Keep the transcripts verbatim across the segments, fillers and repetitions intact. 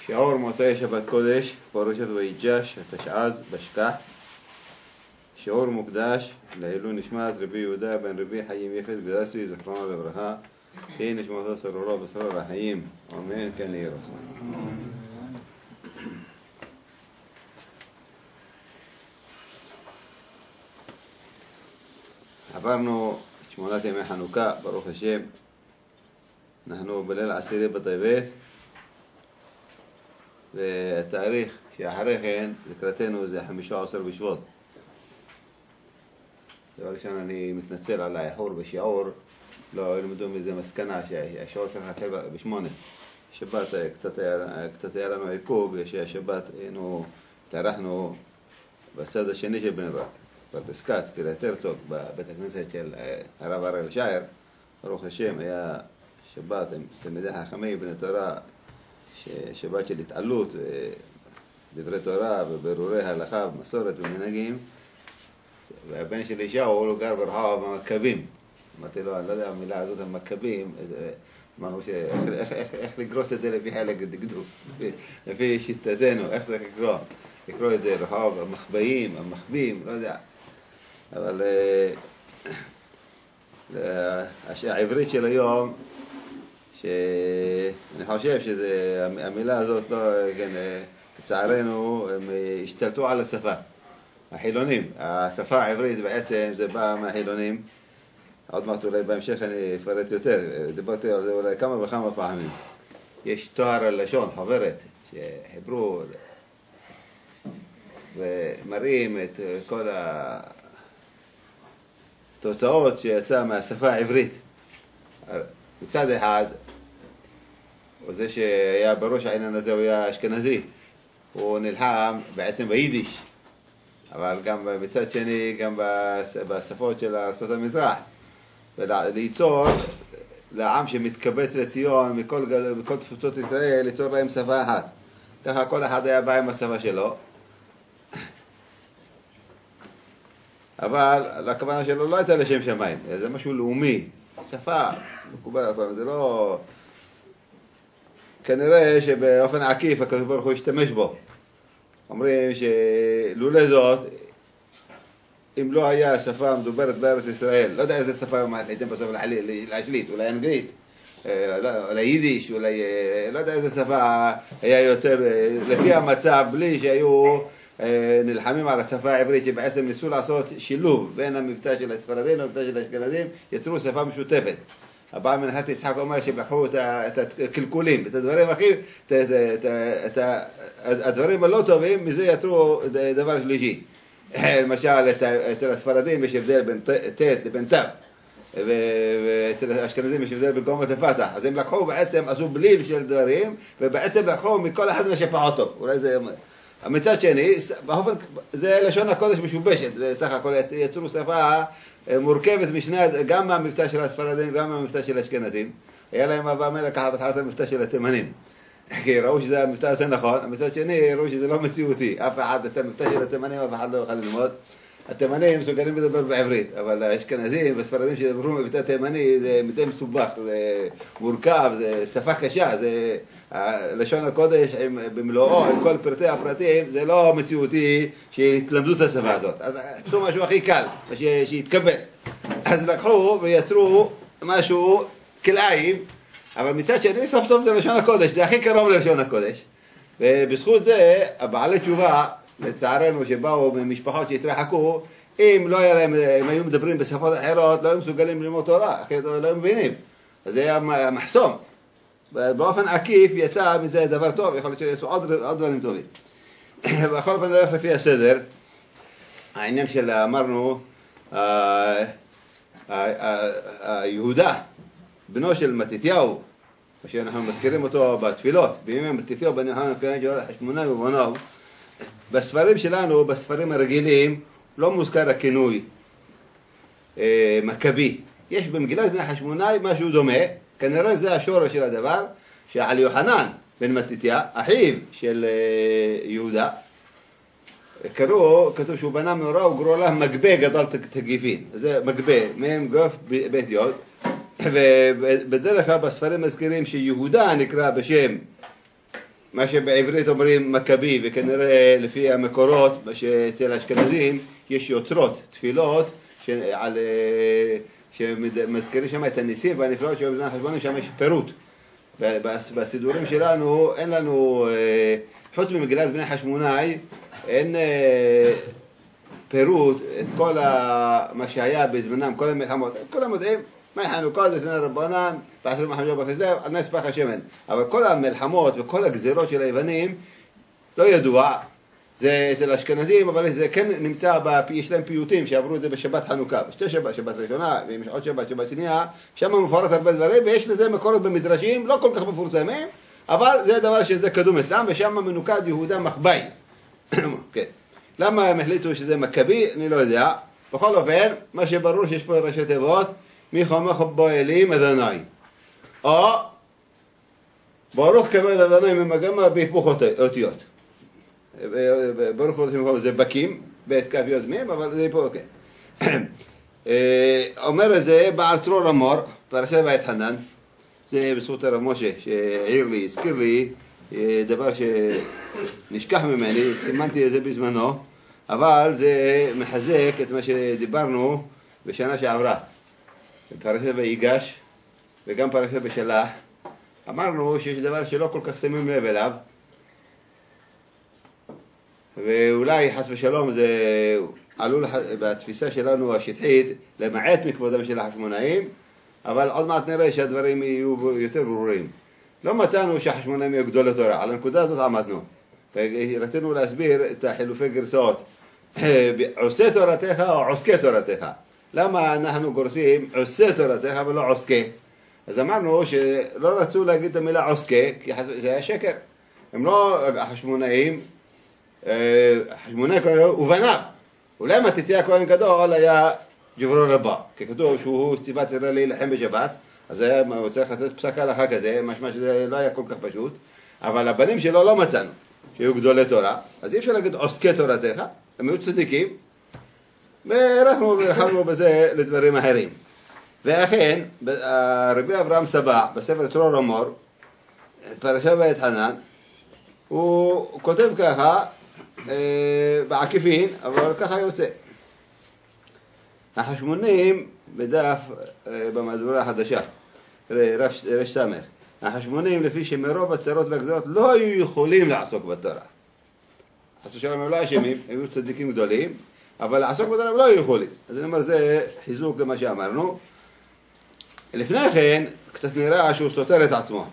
שיעור מוצאי שבת קודש, פרשת ויגש, התשע"ז, בשכח. שיעור מוקדש לעילוי נשמת רבי יהודה בן רבי חיים יפת גדסי, זכרונו לברכה. תהי נשמתו סרורו בסרור החיים, אמן כן יהי רצון. עברנו שמונת ימי חנוכה, ברוך השם. אנחנו בליל עשירי בטבת, והתאריך שאחרי כן לקראתנו זה חמישה עשר בשבט. דבר ראשון, אני מתנצל על האיחור בשיעור, לא למדו מזה מסקנה שהשיעור צריך להתחיל בשמונה. שבת קצת היה, קצת היה לנו עיכוב, שהשבת היינו, התארחנו בצד השני של בני ברק, פרדס כץ, קריית הרצוג, בבית הכנסת של הרב הראל שער. ברוך השם, היה שבת עם תלמידי חכמים בני תורה, שבת של התעלות ודברי תורה וברורי הלכה ומסורת ומנהגים. והבן של ישעיהו הוא לא גר ברחוב המכבים. אמרתי לו, אני לא יודע המילה הזאת המכבים, אמרנו איך לגרוס את זה לפי חלק דקדוק, לפי שיטתנו, איך צריך לקרוא, לקרוא את זה רחוב המחבאים, המחבים, לא יודע. אבל העברית של היום, שאני חושב שהמילה הזאת, לא, כן, לצערנו, הם השתלטו על השפה. החילונים, השפה העברית בעצם זה בא מהחילונים. עוד מעט אולי בהמשך אני אפרט יותר, דיברתי על זה אולי כמה וכמה פעמים. יש תואר הלשון, חוברת, שחיברו ומראים את כל התוצאות שיצא מהשפה העברית. מצד אחד, וזה שהיה בראש העניין הזה, הוא היה אשכנזי, הוא נלחם בעצם ביידיש, אבל גם מצד שני, גם בשפות של ארצות המזרח, וליצור לעם שמתקבץ לציון מכל, מכל תפוצות ישראל, ליצור להם שפה אחת. ככה כל אחד היה בא עם השפה שלו, אבל הכוונה שלו לא הייתה לשם שמיים, זה משהו לאומי, שפה מקובלת, זה לא... כנראה שבאופן עקיף הקדוש ברוך הוא השתמש בו. אומרים שלולא זאת, אם לא היה שפה מדוברת בארץ ישראל, לא יודע איזה שפה מחליטים בסוף להשליט, אולי אנגלית, אולי יידיש, אולי לא יודע איזה שפה היה יוצא לפי המצב, בלי שהיו נלחמים על השפה העברית, שבעצם ניסו לעשות שילוב בין המבטא של הספרדים למבטא של האשכנזים, יצרו שפה משותפת. הבעל מנחת יצחק אומר שהם לקחו את הקלקולים, את הדברים הכי, את הדברים הלא טובים, מזה יצרו דבר שלישי. למשל, אצל הספרדים יש הבדל בין ת' לבין ת', ואצל האשכנזים יש הבדל בין קומות לפתח. אז הם לקחו בעצם, עשו בליל של דברים, ובעצם לקחו מכל אחד מהשפעות טוב. אולי זה... מצד שני, זה לשון הקודש משובשת, בסך הכל יצרו שפה מורכבת משני, גם מהמבטא של הספרדים, גם מהמבטא של האשכנזים. היה להם אבא מלך לקחת בהתחלת המבטא של התימנים, כי ראו שזה המבטא הזה נכון. מצד שני, ראו שזה לא מציאותי, אף אחד, את המבטא של התימנים אף אחד לא יוכל ללמוד. התימנים מסוגלים לדבר בעברית, אבל האשכנזים והספרדים שדברו מבטא תימני זה מבטא מסובך, זה מורכב, זה שפה קשה, זה לשון הקודש במלואו, עם כל פרטי הפרטים, זה לא מציאותי שיתלמדו את השפה הזאת. אז עשו משהו הכי קל, שיתקבל. אז לקחו ויצרו משהו כלאיים, אבל מצד שני סוף סוף זה לשון הקודש, זה הכי קרוב ללשון הקודש. ובזכות זה, הבעלי תשובה, לצערנו שבאו ממשפחות שהתרחקו, אם לא היה להם, הם היו מדברים בשפות אחרות, לא היו מסוגלים ללמוד תורה, אחרת לא היו מבינים. אז זה היה מחסום. באופן עקיף יצא מזה דבר טוב, יכול להיות שיצאו עוד, עוד דברים טובים. בכל אופן נלך לפי הסדר. העניין של, אמרנו, יהודה, בנו של מתתיהו, שאנחנו מזכירים אותו בתפילות, בימי מתתיהו בן יוחנן הכהן חשמונאי ובניו, בספרים שלנו, בספרים הרגילים, לא מוזכר הכינוי אה, מכבי. יש במגילת בני חשמונאי משהו דומה, כנראה זה השורש של הדבר, שעל יוחנן בן מתתיה, אחיו של אה, יהודה, קראו, כתוב שהוא בנה מנורה וגרו לה מגבה גדל תגיפין. זה מגבה, מהם גוף בית יוד, ובדרך כלל בספרים מזכירים שיהודה נקרא בשם מה שבעברית אומרים מכבי, וכנראה לפי המקורות, מה שאצל האשכנזים, יש יוצרות, תפילות, שעל, שמזכירים שם את הניסים והנפלאות של בזמן החשבונים, שם יש פירוט. בסידורים שלנו, אין לנו, חוץ ממגילת בני חשמונאי, אין פירוט את כל מה שהיה בזמנם, כל המלחמות, כולם יודעים, מה חנוכה זה תנא רבנן, בעשרים וחמישה בכסלו, על נס פך השמן. אבל כל המלחמות וכל הגזירות של היוונים לא ידוע. זה אצל האשכנזים, אבל זה כן נמצא, יש להם פיוטים שעברו את זה בשבת חנוכה, בשתי שבת, שבת ראשונה, ויש עוד שבת, שבת שנייה, שם מפורט הרבה דברים, ויש לזה מקורות במדרשים, לא כל כך מפורסמים, אבל זה דבר שזה קדום אצלם, ושם מנוקד יהודה מחבאי. כן. למה הם החליטו שזה מכבי? אני לא יודע. בכל אופן, מה שברור שיש פה ראשי תיבות, מי חומך בו אלים אדוני. או, ברוך כבד אדוני ממגמה בהיפוך אותיות. ברוך הוא זה בקים, בית כף יוד מים, אבל זה פה, כן. אומר את זה בעל צרור המור, פרשת בית חנן, זה בזכות הרב משה, שהעיר לי, הזכיר לי, דבר שנשכח ממני, סימנתי את זה בזמנו, אבל זה מחזק את מה שדיברנו בשנה שעברה. פרשת ויגש, וגם פרשת בשלח, אמרנו שיש דבר שלא כל כך שמים לב אליו, ואולי חס ושלום זה עלול בתפיסה שלנו השטחית למעט מכבודם של החשמונאים, אבל עוד מעט נראה שהדברים יהיו יותר ברורים. לא מצאנו שהחשמונאים יהיו גדולי תורה, על הנקודה הזאת עמדנו. ורצינו להסביר את החילופי גרסאות. עושה תורתך או עוסקי תורתך. למה אנחנו גורסים עושה תורתך ולא עוסקי? אז אמרנו שלא רצו להגיד את המילה עוסקי, כי זה היה שקר. הם לא החשמונאים, חשמונאי ובניו. אולי מתתיהו הכהן גדול היה ג'ברו רבה, כי כתוב שהוא ציווה צריך להילחם בשבת, אז היה, הוא צריך לתת פסק הלכה כזה, משמע שזה לא היה כל כך פשוט, אבל הבנים שלו לא מצאנו, שהיו גדולי תורה, אז אי אפשר להגיד עוסקי תורתך, הם היו צדיקים, ואנחנו הרחבנו בזה לדברים אחרים. ואכן, רבי אברהם סבא, בספר צרור המור, פרשת בית חנן, הוא כותב ככה, בעקיפין, אבל ככה יוצא. החשמונים בדף במהדורה החדשה, רש סמך, החשמונים לפי שמרוב הצרות והגזרות לא היו יכולים לעסוק בתורה. חס ושלום הם לא אשמים, הם היו צדיקים גדולים, אבל לעסוק בתורה הם לא היו יכולים. אז אני אומר, זה חיזוק למה שאמרנו. לפני כן, קצת נראה שהוא סותר את עצמו.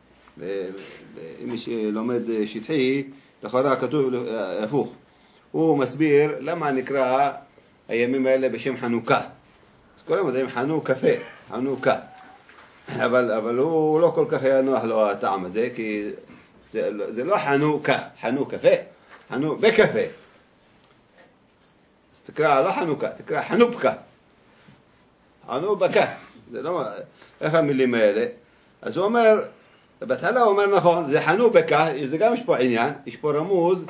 מי שלומד שטחי, לכאורה כתוב הפוך. הוא מסביר למה נקרא הימים האלה בשם חנוכה. אז כולם יודעים חנו קפה, חנוכה. אבל, אבל הוא לא כל כך היה נוח לו הטעם הזה, כי זה, זה לא חנוכה, חנו קפה, חנו בקפה. אז תקרא לא חנוכה, תקרא חנובקה. חנו בקה. זה לא, איך המילים האלה? אז הוא אומר, בהתחלה הוא אומר נכון, זה חנו בקה, זה גם יש פה עניין, יש פה רמוז,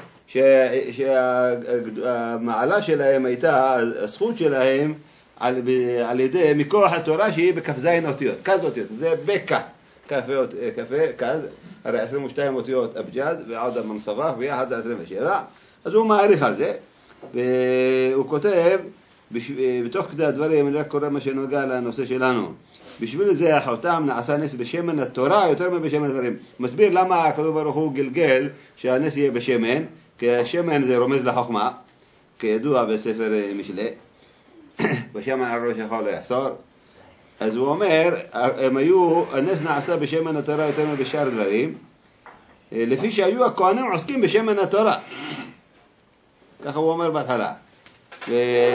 שהמעלה שלהם הייתה, הזכות שלהם, על, על ידי מכוח התורה שהיא בכף זין אותיות, כז אותיות, זה בקה, קפה, קפה, כז, הרי עשרים ושתיים אותיות אבג'ד ועוד המנסבח ויחד עשרים ושבע, אז הוא מעריך על זה, והוא כותב, בתוך כדי הדברים, אני רק קורא מה שנוגע לנושא שלנו, בשביל זה החותם נעשה נס בשמן התורה יותר מבשמן הדברים. מסביר למה הקדוש ברוך הוא גלגל שהנס יהיה בשמן, כי השמן זה רומז לחוכמה, כידוע בספר משלי, בשמן על ראש יכול לאסור. אז הוא אומר, הם היו, הנס נעשה בשמן התורה יותר מבשאר דברים, לפי שהיו הכהנים עוסקים בשמן התורה. ככה הוא אומר בהתחלה. ו...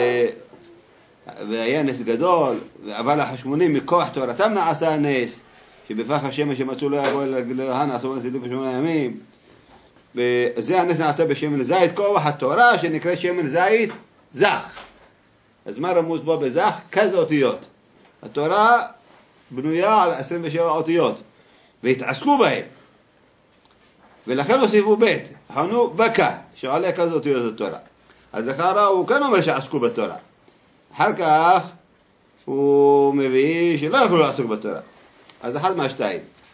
והיה נס גדול, אבל החשמונים מכוח תורתם נעשה הנס, שבפח השמש שמצאו לא יבוא אל הגלוהן, עשו נס לדוק שמונה ימים. וזה הנס נעשה בשמן זית, כוח התורה שנקרא שמן זית זך. אז מה רמוז בו בזך? כז אותיות. התורה בנויה על עשרים ושבע אותיות, והתעסקו בהם. ולכן הוסיפו בית, חנו בקה, שעולה כז אותיות התורה. אז לכאורה הוא כאן אומר שעסקו בתורה. אחר כך הוא מביא שלא יכולו לעסוק בתורה. אז אחד מהשתיים.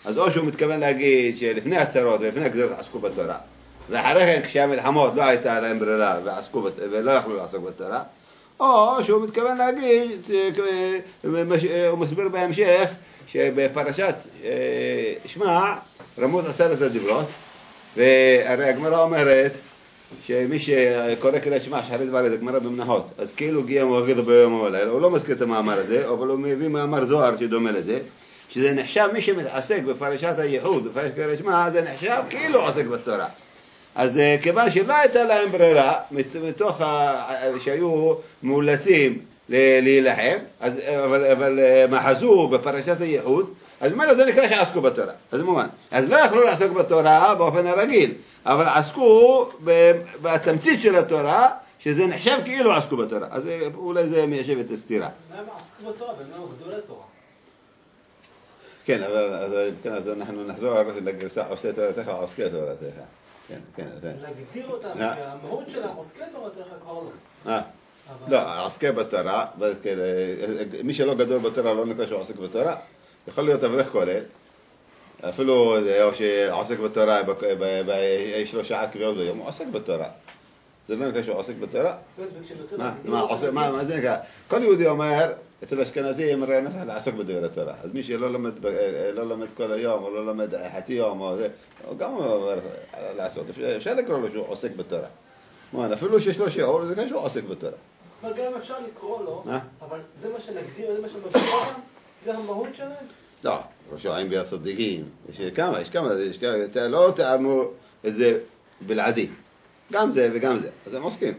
אז או שהוא מתכוון להגיד שלפני הצרות ולפני הגזירות עסקו בתורה, ואחרי כן כשהמלחמות לא הייתה להם ברירה ועסקו בת... ולא יכלו לעסוק בתורה, או שהוא מתכוון להגיד, הוא מסביר בהמשך, שבפרשת שמע רמוז עשרת הדיברות, והרי הגמרא אומרת שמי שקורא קריאת שמע שחרית דבר את הגמרא במנחות, אז כאילו גיע מורגד ביום ובלילה, הוא לא מזכיר את המאמר הזה, אבל הוא מביא מאמר זוהר שדומה לזה, שזה נחשב מי שמתעסק בפרשת הייחוד, בפרשת קריאת שמע, זה נחשב כאילו עוסק בתורה. אז כיוון שלא הייתה להם ברירה, מתוך שהיו מאולצים להילחם, אז, אבל, אבל מחזו בפרשת הייחוד, אז ממילא זה נקרא שעסקו בתורה, אז מובן. אז לא יכלו לעסוק בתורה באופן הרגיל, אבל עסקו בתמצית של התורה, שזה נחשב כאילו עסקו בתורה. אז אולי זה מיישב את הסתירה. מה הם עסקו בתורה? ומה הם עבדו לתורה? כן, אז אנחנו נחזור לגרסה עושה תורתך או עוסקי תורתך. כן, כן, כן. להגדיר אותם, שהמהות שלהם עוסקי תורתך כבר לא. אה, לא, עוסקי בתורה, מי שלא גדול בתורה לא נקרא שהוא עוסק בתורה, יכול להיות אברך כולל, אפילו או שעוסק בתורה יש לו שעה קביעות ביום, הוא עוסק בתורה. זה לא נקרא שהוא עוסק בתורה? מה זה נקרא? כל יהודי אומר, אצל אשכנזים הרי נצטרך לעסוק בדברי התורה. אז מי שלא לומד כל היום, או לא לומד חצי יום, או זה, הוא גם אומר לעשות. אפשר לקרוא לו שהוא עוסק בתורה. אפילו שיש לו שיעור, זה נקרא שהוא עוסק בתורה. אבל גם אפשר לקרוא לו, אבל זה מה שנגדיר, זה מה שמגדיר אותם? זה המהות שלהם? לא, רשעים והצדיקים, יש כמה, יש כמה, יש כמה, לא תיארנו את זה בלעדי, גם זה וגם זה, אז הם עוסקים.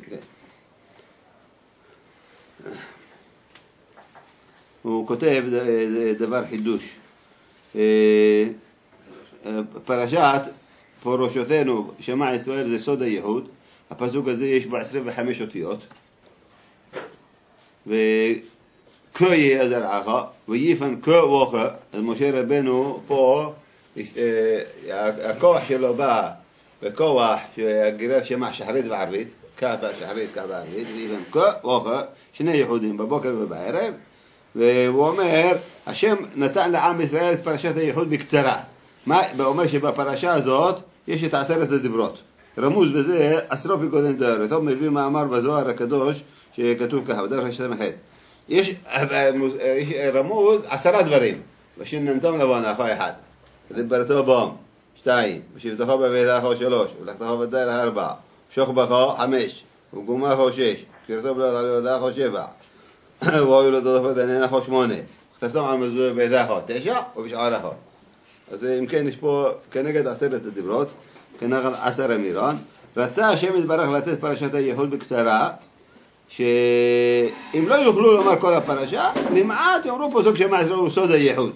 הוא כותב דבר חידוש, פרשת פרושותינו שמע ישראל זה סוד הייחוד, הפסוק הזה יש בו עשרים וחמש אותיות, ו... כה יהיה זרעך, ויפן כה וכה, אז משה רבנו פה, הכוח שלו בא בכוח שהגרף שמע שחרית וערבית, כה בשחרית, כה בערבית, ויפן כה וכה, שני ייחודים בבוקר ובערב, והוא אומר, השם נתן לעם ישראל את פרשת הייחוד בקצרה. הוא אומר שבפרשה הזאת יש את עשרת הדיברות. רמוז בזה עשרות פיקודי דור, אותו מביא מאמר בזוהר הקדוש שכתוב ככה, בדרך השם החטא. יש רמוז עשרה דברים, ושננתם לבוא אחו אחד, ודברתו בום, שתיים, ושבתך בביתך שלוש, ולכתך בדרך ארבע, שוכבך חמש, וגומך שש, וקרתו בלוד על יהודך שבע, והיו לדודך בבניינך שמונה, וכתבתם על מזוז ביתך תשע, ובשערך. אז אם כן יש פה כנגד עשרת הדיברות, כנגד עשר אמירון, רצה השם יתברך לתת פרשת הייחוד בקצרה, שאם לא יוכלו לומר כל הפרשה, למעט יאמרו פסוק שמע ישראל הוא סוד הייחוד.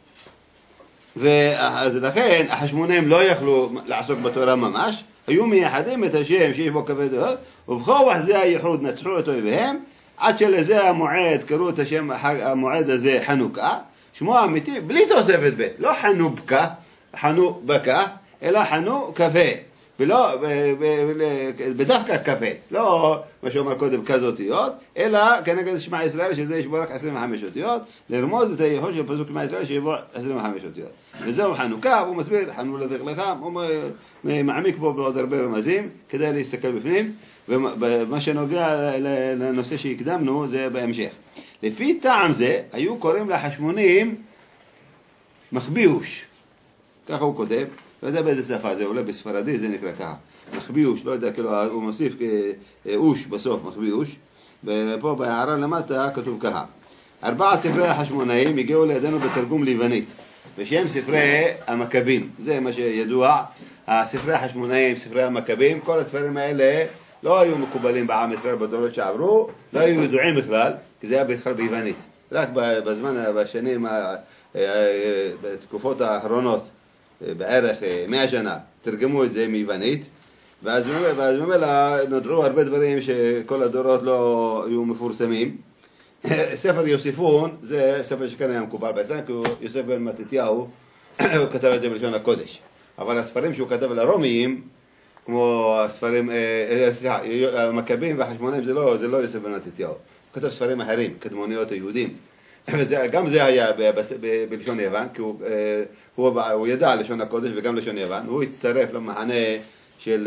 ואז לכן החשמונאים לא יכלו לעסוק בתורה ממש, היו מייחדים את השם שיש בו כבד אוהב, ובכוח זה הייחוד נצחו את אויביהם, עד שלזה המועד, קראו את השם המועד הזה חנוכה, שמו האמיתי, בלי תוספת ב', לא חנובקה, חנובקה, אלא חנו כפה. ולא, בדווקא כפה, לא מה שאומר קודם כזה אותיות, אלא כנגד שמע ישראל שזה יש בו רק עשרים וחמש אותיות, לרמוז את הייחוד של פסוק שמע ישראל שיש בו עשרים וחמש אותיות. וזהו חנוכה, הוא מסביר, חנו לדרכלך, הוא מעמיק בו בעוד הרבה רמזים, כדאי להסתכל בפנים, ומה שנוגע לנושא שהקדמנו זה בהמשך. לפי טעם זה, היו קוראים לחשמונים מחביוש, ככה הוא כותב, לא יודע באיזה שפה זה, אולי בספרדי זה נקרא ככה, מחביוש, לא יודע, כאילו הוא מוסיף אוש בסוף, מחביוש, ופה בהערה למטה כתוב ככה, ארבעת ספרי החשמונאים הגיעו לידינו בתרגום ליוונית, ושהם ספרי המכבים, זה מה שידוע, הספרי החשמונאים, ספרי המכבים, כל הספרים האלה לא היו מקובלים בעם ישראל בדורות שעברו, לא היו ידועים בכלל, כי זה היה בכלל ביוונית, רק בזמן, בשנים, בתקופות האחרונות, בערך מאה שנה, תרגמו את זה מיוונית, ואז ממילא נודעו הרבה דברים שכל הדורות לא היו מפורסמים. ספר יוסיפון, זה ספר שכאן היה מקובל בעצם, כי יוסף בן מתתיהו, הוא כתב את זה בלשון הקודש. אבל הספרים שהוא כתב לרומיים, כמו הספרים, סליחה, המכבים והחשמונאים, זה לא, זה לא יוסף בן מתתיהו. הוא כתב ספרים אחרים, קדמוניות היהודים. גם זה היה בלשון יוון, כי הוא, הוא, הוא ידע לשון הקודש וגם לשון יוון, הוא הצטרף למחנה של,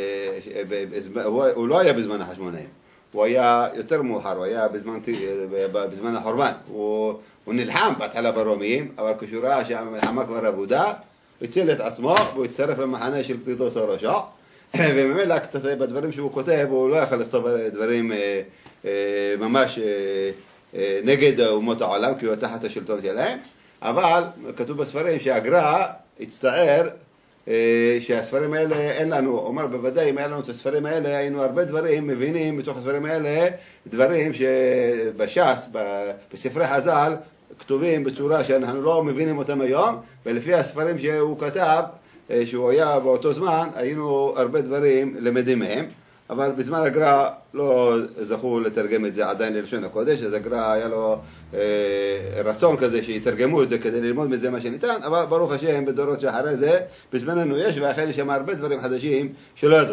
הוא, הוא לא היה בזמן החשמונאים, הוא היה יותר מאוחר, הוא היה בזמן, בזמן החורבן, הוא, הוא נלחם בהתחלה ברומיים, אבל כשהוא ראה שהמלחמה כבר אבודה, הוא הציל את עצמו והוא הצטרף למחנה של טיטוס הרשע, וממילא בדברים שהוא כותב הוא לא יכול לכתוב דברים ממש נגד אומות העולם, כי הוא תחת השלטון שלהם, אבל כתוב בספרים שהגר"א הצטער שהספרים האלה אין לנו, הוא אומר בוודאי אם היה לנו את הספרים האלה היינו הרבה דברים מבינים מתוך הספרים האלה, דברים שבש"ס, בספרי חז"ל כתובים בצורה שאנחנו לא מבינים אותם היום, ולפי הספרים שהוא כתב שהוא היה באותו זמן היינו הרבה דברים למדים מהם, אבל בזמן הגר"א לא זכו לתרגם את זה עדיין ללשון הקודש, אז הגר"א היה לו אה, רצון כזה שיתרגמו את זה כדי ללמוד מזה מה שניתן, אבל ברוך השם בדורות שאחרי זה בזמננו יש, ואכן יש שם הרבה דברים חדשים שלא ידעו.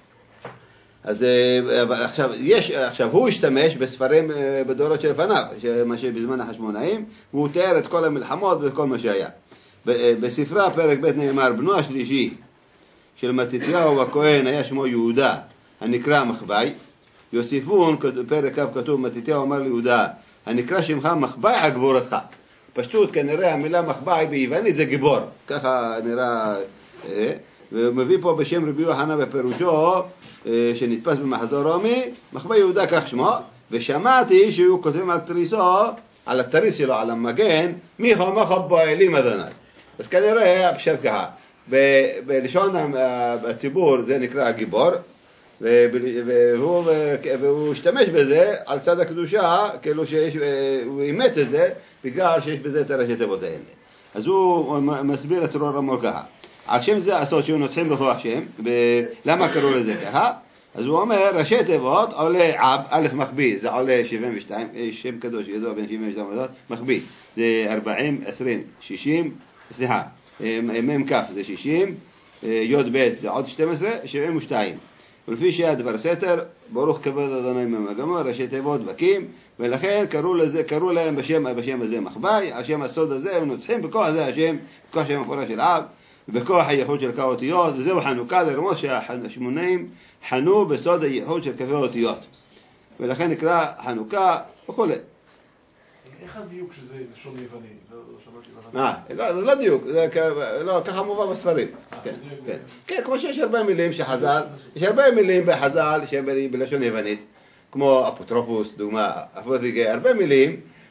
אז אה, עכשיו, יש, עכשיו הוא השתמש בספרים אה, בדורות שלפניו, מה שבזמן החשמונאים, והוא תיאר את כל המלחמות וכל מה שהיה. בספרה פרק ב' נאמר, בנו השלישי של מתתיהו הכהן היה שמו יהודה, הנקרא מחבאי. יוסיפון, פרק כ' כתוב, מתתיהו אמר ליהודה, הנקרא שמך מחבאי על גבורתך. פשטות, כנראה המילה מחבאי ביוונית זה גיבור, ככה נראה, והוא מביא פה בשם רבי יוחנן בפירושו, שנתפס במחזור רומי, מחבאי יהודה כך שמו, ושמעתי שהוא כותב על תריסו, על התריס שלו, על המגן, מי חומך פועלים אדוני. אז כנראה הפשט ככה, בלשון הציבור זה נקרא גיבור, והוא, והוא השתמש בזה על צד הקדושה, כאילו שהוא אימץ את זה, בגלל שיש בזה את הראשי תיבות האלה. אז הוא מסביר את רור המור ככה. על שם זה עשות שהוא נוצחים בכוח שם, למה קראו לזה ככה? אז הוא אומר, ראשי תיבות עולה עב, א' מחביא, זה עולה שבעים ושתיים, יש שם קדוש ידוע בין שבעים ושתיים עבודות, מחביא, זה ארבעים, עשרים, שישים, סליחה, מם כף זה שישים, יוד בית זה עוד שתים עשרה, שבעים ושתיים. ולפי שהדבר סתר, ברוך כבוד אדוני ממגמו, ראשי תיבות בקים, ולכן קראו לזה, קראו להם בשם, בשם הזה מחבאי, על שם הסוד הזה, הם נוצחים בכוח זה השם, בכוח שם המפורש של עב, בכוח הייחוד של כאותיות, וזהו חנוכה לרמוז שהשמונאים חנו בסוד הייחוד של כפי אותיות, ולכן נקרא חנוכה וכו'. איך הדיוק שזה לשון יווני? אה, לא, זה לא דיוק, ככה מובא בספרים. כן, כמו שיש הרבה מילים שחז"ל, יש הרבה מילים בחז"ל שהם בלשון יוונית, כמו אפוטרופוס, דוגמה, הרבה מילים,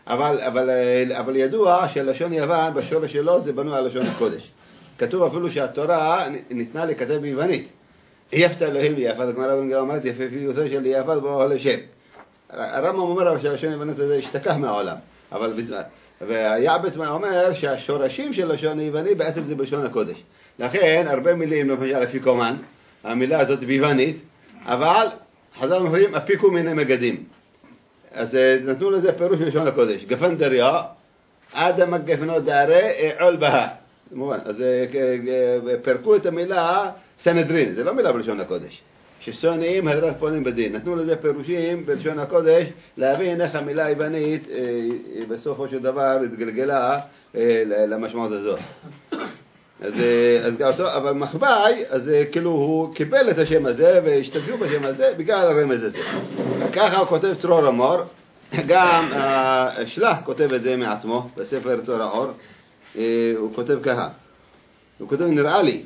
אבל ידוע שלשון יוון בשורש שלו זה בנוי על לשון הקודש. כתוב אפילו שהתורה ניתנה לכתב ביוונית. יפת אלוהים ליפת, כמו רבי גמרא אומרת, יפיפיותו של יפת בו לשם. הרמב"ם אומר שהלשון היוונית הזה השתכח מהעולם, אבל בזמן. ויעבץ אומר שהשורשים של לשון היווני בעצם זה בלשון הקודש. לכן הרבה מילים, למשל אפיקומן, המילה הזאת ביוונית, אבל חז"ל אומרים אפיקו מיני מגדים. אז נתנו לזה פירוש בלשון הקודש. גפנדריה, אדם הגפנו דהרי עול בה. מובן, אז פרקו את המילה סנהדרין, זה לא מילה בלשון הקודש. ששונאים הדרת פונים בדין. נתנו לזה פירושים בלשון הקודש, להבין איך המילה היוונית בסופו של דבר התגלגלה למשמעות הזאת. אז, אז אותו, אבל מחבאי, אז כאילו הוא קיבל את השם הזה והשתמשו בשם הזה בגלל הרמז הזה. ככה הוא כותב צרור המור, גם שלח כותב את זה מעצמו בספר תור האור, הוא כותב ככה, הוא כותב נראה לי,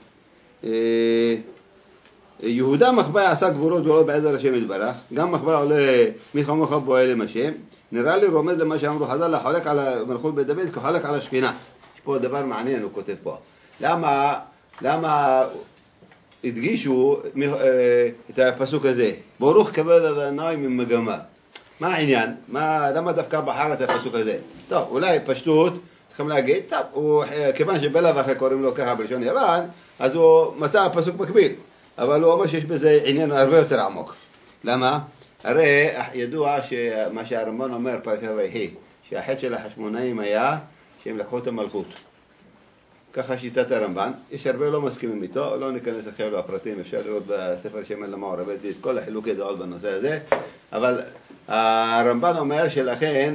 יהודה מחבאי עשה גבורות גדולות בעזר השם יתברך, גם מחבאי עולה מי כמוך פועל עם השם, נראה לי רומז למה שאמרו חז"ל, לחולק על מלכות בית דוד כחולק על השכינה. יש פה דבר מעניין, הוא כותב פה. למה, למה הדגישו את הפסוק הזה? ברוך כבוד אדוני ממגמה. מה העניין? מה, למה דווקא בחר את הפסוק הזה? טוב, אולי פשטות, צריכים להגיד, טוב, הוא, כיוון שבלב אחרי קוראים לו ככה בלשון יוון, אז הוא מצא פסוק מקביל. אבל הוא אומר שיש בזה עניין הרבה יותר עמוק. למה? הרי ידוע שמה שהרמב"ן אומר פרשת ויחי, שהחטא של החשמונאים היה שהם לקחו את המלכות. ככה שיטת הרמב"ן, יש הרבה לא מסכימים איתו, לא ניכנס עכשיו לפרטים, אפשר לראות בספר שמן למאור, הבאתי את כל החילוקי דעות בנושא הזה, אבל הרמב"ן אומר שלכן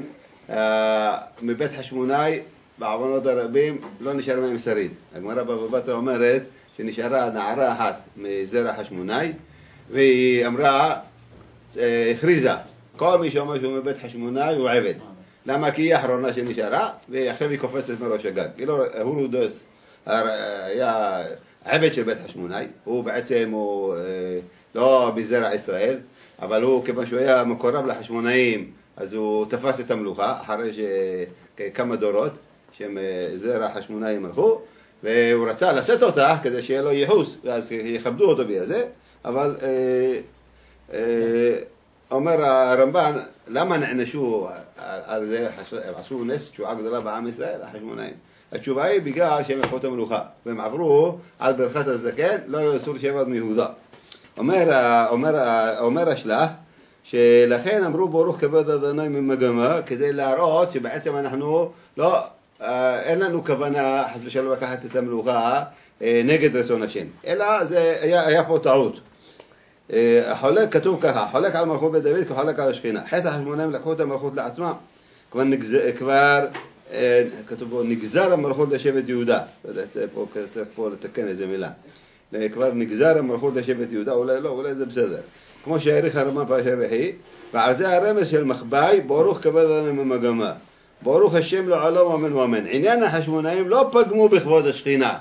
מבית חשמונאי בעוונות הרבים לא נשאר מהם שריד. הגמרא בבא בתרא אומרת שנשארה נערה אחת מזרע חשמונאי, והיא אמרה, הכריזה, כל מי שאומר שהוא מבית חשמונאי הוא עבד. למה? כי היא האחרונה שנשארה, ואחרי היא קופצת מראש הגג. הורודוס היה עבד של בית חשמונאי, הוא בעצם הוא לא בזרע ישראל, אבל הוא, כיוון שהוא היה מקורב לחשמונאים, אז הוא תפס את המלוכה, אחרי כמה דורות, שהם זרע חשמונאים הלכו, והוא רצה לשאת אותה כדי שיהיה לו ייחוס, ואז יכבדו אותו בזה, אבל אה, אה, אומר הרמב"ן, למה נענשו על זה, עשו נס תשועה גדולה בעם ישראל, החשמונאים? התשובה היא בגלל שהם לקחו את המלוכה, והם עברו על ברכת הזקן, לא היו אסור שיעבוד מיהודה. אומר, אומר, אומר השלח, שלכן אמרו ברוך כבוד אדוני ממגמה, כדי להראות שבעצם אנחנו לא, אין לנו כוונה חס ושלום לקחת את המלוכה נגד רצון השם, אלא זה היה, היה פה טעות. החולק, כתוב ככה, חולק על מלכות בית דוד כחולק על השכינה. חטא החשמונאים לקחו את המלכות לעצמם, כבר, נגז, כבר כתוב פה נגזר המלכות לשבט יהודה, פה, צריך פה לתקן איזה מילה, כבר נגזר המלכות לשבט יהודה, אולי לא, אולי זה בסדר, כמו שהעריך הרמב"ן פרשת ויחי, ועל זה הרמז של מחבאי, ברוך כבוד אדוני ממגמה, ברוך השם לעולם אמן ואמן. עניין החשמונאים לא פגמו בכבוד השכינה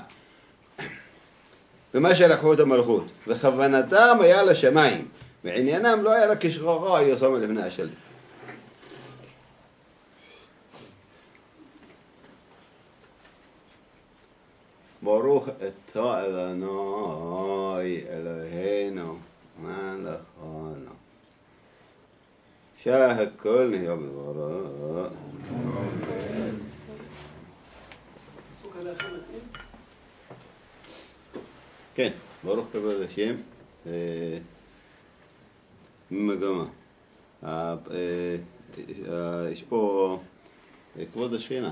ומה שלקחו את המלכות, וכוונתם היה לשמיים, ועניינם לא היה רק כשררה יוסם לפני השליט. ברוך אתה אדוני אלוהינו מלכנו שהכל נהיה בדברו. כן, ברוך כבוד השם ממגמה. יש פה כבוד השכינה,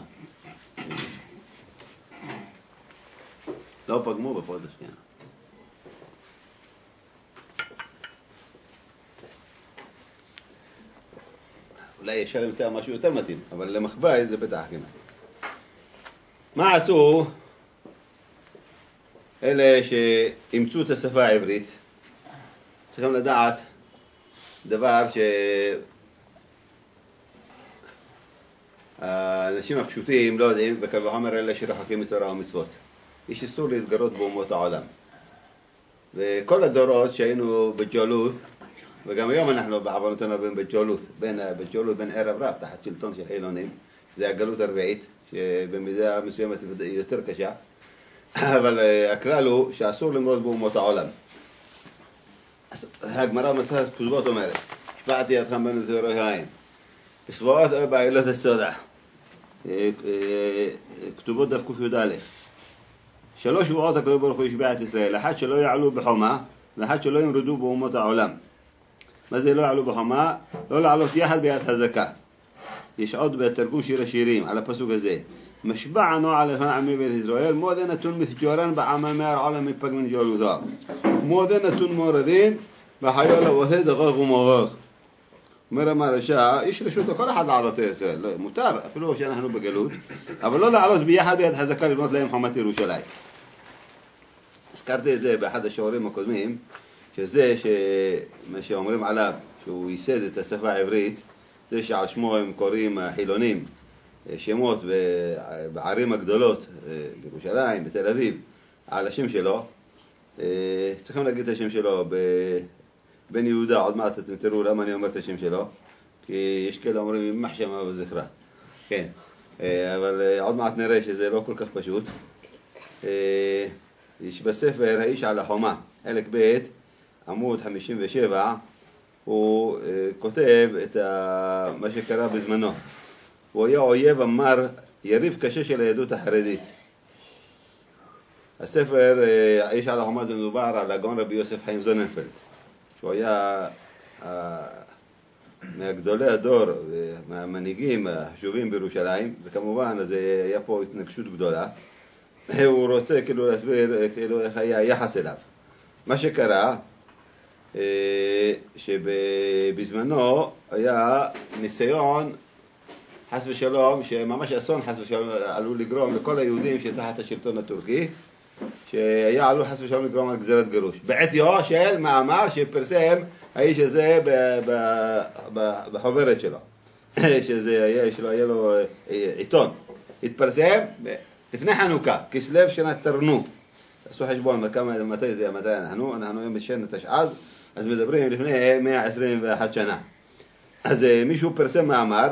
לא פגמו בכבוד השכינה. אולי אפשר למצוא משהו יותר מתאים, אבל למחבאי זה בטח כמעט. מה עשו אלה שאימצו את השפה העברית? צריכים לדעת דבר שהאנשים הפשוטים לא יודעים, וקל וחומר אלה שרחוקים מתורה ומצוות. יש איסור להתגרות באומות העולם. וכל הדורות שהיינו בג'ולוס, וגם היום אנחנו בעוונותינו בין בג'ולוס, בין בג'ולוס בין ערב רב, תחת שלטון של חילונים, זה הגלות הרביעית, שבמידה מסוימת היא יותר קשה, אבל הכלל הוא שאסור למרוד באומות העולם. הגמרא במסכת כתובות אומרת, השפעתי אתכם בין זרועיים, בסבועות בעילות הסודה, כתובות דף ק"יא. שלוש שבועות הקדוש ברוך הוא השביע את ישראל, אחד שלא יעלו בחומה, ואחד שלא ימרדו באומות העולם. מה זה לא יעלו בחומה? לא לעלות יחד ביד חזקה. יש עוד בתרגום שיר השירים על הפסוק הזה. משבע נוע לפני עמי בית ישראל, מודה נתון מתג'ורן בעממי העולם מפג מן ג'ולותיו. מודה נתון מורדין, וחיו לבותי דרך ומורך. אומר המהרש"א, יש רשות לכל אחד לעלות את ישראל. לא, מותר, אפילו שאנחנו בגלות, אבל לא לעלות ביחד ביד חזקה לבנות להם חומת ירושלים. הזכרתי את זה באחד השיעורים הקודמים, שזה מה שאומרים עליו, שהוא ייסד את השפה העברית, זה שעל שמו הם קוראים חילונים, שמות בערים הגדולות, בירושלים, בתל אביב, על השם שלו. צריכים להגיד את השם שלו, בן יהודה, עוד מעט אתם תראו למה אני אומר את השם שלו, כי יש כאלה אומרים יימח שמה וזכרה. כן, אבל עוד מעט נראה שזה לא כל כך פשוט. יש בספר האיש על החומה, חלק ב' עמוד חמישים ושבע, הוא כותב את מה שקרה בזמנו. הוא היה אויב אמר, יריב קשה של היהדות החרדית. הספר האיש על החומה זה מדובר על הגאון רבי יוסף חיים זוננפלד, שהוא היה מהגדולי הדור ומהמנהיגים החשובים בירושלים, וכמובן אז היה פה התנגשות גדולה. הוא רוצה כאילו להסביר כאילו איך היה היחס אליו. מה שקרה, שבזמנו היה ניסיון חס ושלום, שממש אסון חס ושלום עלול לגרום לכל היהודים שתחת השלטון הטורקי, שהיה עלול חס ושלום לגרום על גזרת גירוש. בעטיו של מאמר שפרסם האיש הזה בחוברת שלו, שזה היה, שלו, היה לו עיתון. התפרסם לפני חנוכה, כסלו שנת תרנ"ו. עשו חשבון מתי זה, מתי אנחנו, אנחנו היום בשנת תשע"ז, אז מדברים לפני מאה עשרים ואחת שנה. אז מישהו פרסם מאמר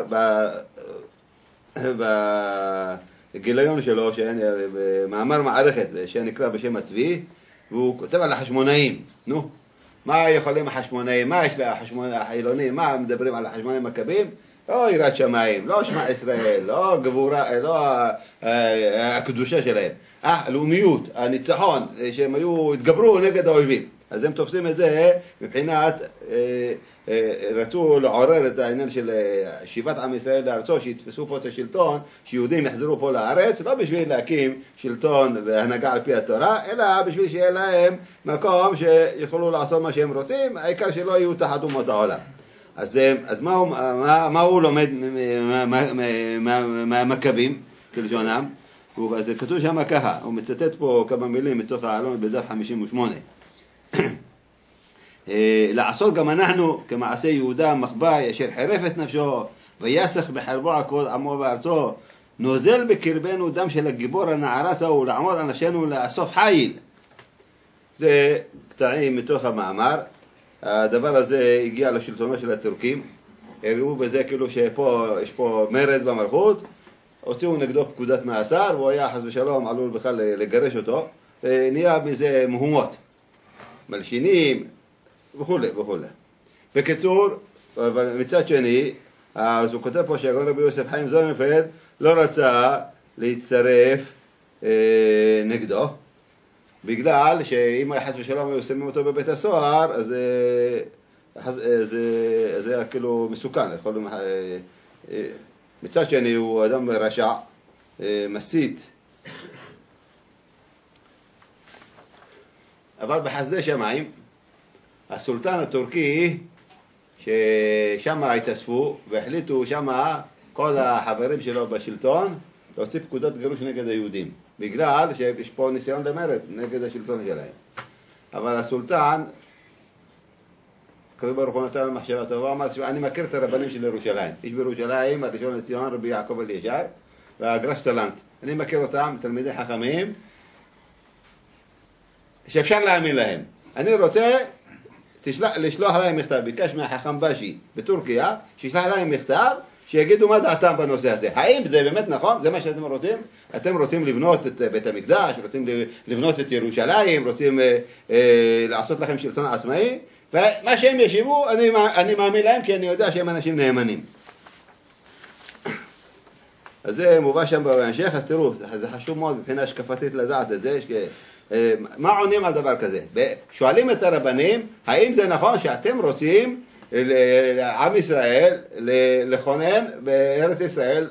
בגיליון שלו, מאמר מערכת שנקרא בשם הצבי, והוא כותב על החשמונאים. נו, מה יכולים החשמונאים, מה יש לחילונים, מה מדברים על החשמונאים מכבים? לא יראת שמיים, לא שמע ישראל, לא גבורה, לא הקדושה שלהם. הלאומיות, הניצחון, שהם היו, התגברו נגד האויבים. אז הם תופסים את זה מבחינת, רצו לעורר את העניין של שיבת עם ישראל לארצו, שיתפסו פה את השלטון, שיהודים יחזרו פה לארץ, לא בשביל להקים שלטון והנהגה על פי התורה, אלא בשביל שיהיה להם מקום שיכולו לעשות מה שהם רוצים, העיקר שלא יהיו תחת אומות העולם. אז, אז מה, הוא, מה, מה הוא לומד מהמכבים, כלשונם? אז כתוב שם ככה, הוא מצטט פה כמה מילים מתוך העלון בדף חמישים ושמונה. לעשות גם אנחנו כמעשה יהודה מחבאי אשר חרף את נפשו ויסך בחרבו על כבוד עמו וארצו, נוזל בקרבנו דם של הגיבור הנערץ ההוא, לעמוד על נפשנו לאסוף חיל. זה קטעים מתוך המאמר. הדבר הזה הגיע לשלטונו של הטורקים, הראו בזה כאילו שפה, יש פה מרד במלכות, הוציאו נגדו פקודת מאסר, והוא היה חס ושלום עלול בכלל לגרש אותו, ונהיה מזה מהומות, מלשינים וכו' וכו'. בקיצור, אבל מצד שני, אז הוא כותב פה שהגאון רבי יוסף חיים זוננפלד לא רצה להצטרף אה, נגדו, בגלל שאם חס ושלום היו שמים אותו בבית הסוהר, אז זה היה כאילו מסוכן. מצד שני הוא אדם רשע, מסית, אבל בחסדי שמיים, הסולטן הטורקי ששם התאספו והחליטו שם כל החברים שלו בשלטון להוציא פקודות גירוש נגד היהודים, בגלל שיש פה ניסיון למרד נגד השלטון שלהם. אבל הסולטן, הקדוש ברוך הוא נתן לו מחשבה טובה, אמר, אני מכיר את הרבנים של ירושלים. יש בירושלים, הראשון לציון, רבי יעקב אלישר, והגרש סלנט. אני מכיר אותם, תלמידי חכמים, שאפשר להאמין להם. אני רוצה תשלח, לשלוח להם מכתב, ביקש מהחכם בשי בטורקיה, שישלח להם מכתב, שיגידו מה דעתם בנושא הזה. האם זה באמת נכון? זה מה שאתם רוצים? אתם רוצים לבנות את בית המקדש, רוצים לבנות את ירושלים, רוצים אה, אה, לעשות לכם שלטון עצמאי, ומה שהם ישיבו, אני, אני מאמין להם, כי אני יודע שהם אנשים נאמנים. אז זה מובא שם בהמשך, אז תראו, זה חשוב מאוד מבחינה השקפתית לדעת את זה, אה, מה עונים על דבר כזה? שואלים את הרבנים, האם זה נכון שאתם רוצים לעם ישראל, לכונן בארץ ישראל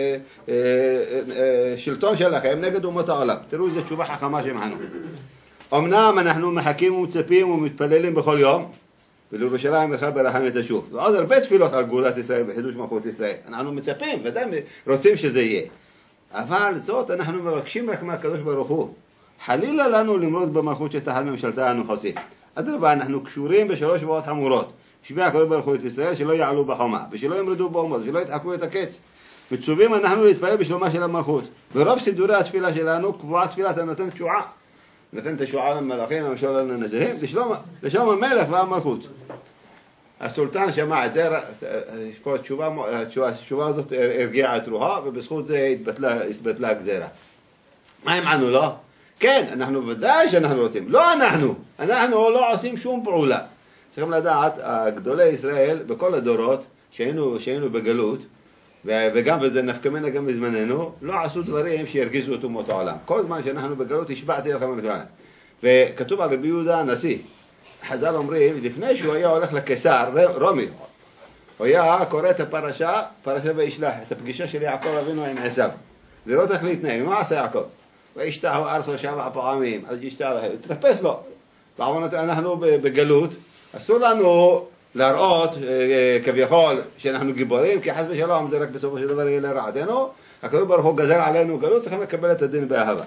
שלטון שלכם נגד אומות העולם? תראו, זו תשובה חכמה שהם ענו. אמנם אנחנו מחכים ומצפים ומתפללים בכל יום, ולירושלים לך ברחם תשוב, ועוד הרבה תפילות על גאולת ישראל וחידוש מלכות ישראל. אנחנו מצפים, ודאי רוצים שזה יהיה. אבל זאת אנחנו מבקשים רק מהקדוש ברוך הוא. חלילה לנו למרוד במלכות שתחת ממשלתה הנוכחית. אדרבה, אנחנו קשורים בשלוש שבועות חמורות. שביע הקדוש ברוך הוא את ישראל, שלא יעלו בחומה, ושלא ימרדו באומות, ושלא יתחקו את הקץ. מצווים אנחנו להתפלל בשלומה של המלכות. ברוב סידורי התפילה שלנו קבועה תפילת הנותן תשועה. נותן תשועה למלאכים, המשול לנו נזהים, לשלום המלך והמלכות. הסולטן שמע את זה, יש פה תשובה, התשובה הזאת הרגיעה את רוחה, ובזכות זה התבטלה, התבטלה הגזרה. מה הם ענו לו? כן, אנחנו ודאי שאנחנו רוצים. לא אנחנו, אנחנו לא עושים שום פעולה. צריכים לדעת, גדולי ישראל בכל הדורות שהיינו, שהיינו בגלות, וגם וזה נפקא מינה גם בזמננו, לא עשו דברים שירגיזו את אומות העולם. כל זמן שאנחנו בגלות השבעתי לכם את העולם. וכתוב על רבי יהודה הנשיא, חז"ל אומרים, לפני שהוא היה הולך לקיסר, רומי, הוא היה קורא את הפרשה, פרשה וישלח, את הפגישה של יעקב אבינו עם עשיו. לראות איך להתנהג, מה עשה יעקב? וישתחו ארצו שבע פעמים, אז ישתח להם, תרפס לו. אנחנו בגלות, אסור לנו להראות כביכול שאנחנו גיבורים, כי חס ושלום זה רק בסופו של דבר יהיה לרעתנו, הקדוש ברוך הוא גזר עלינו גלות, צריכים לקבל את הדין באהבה.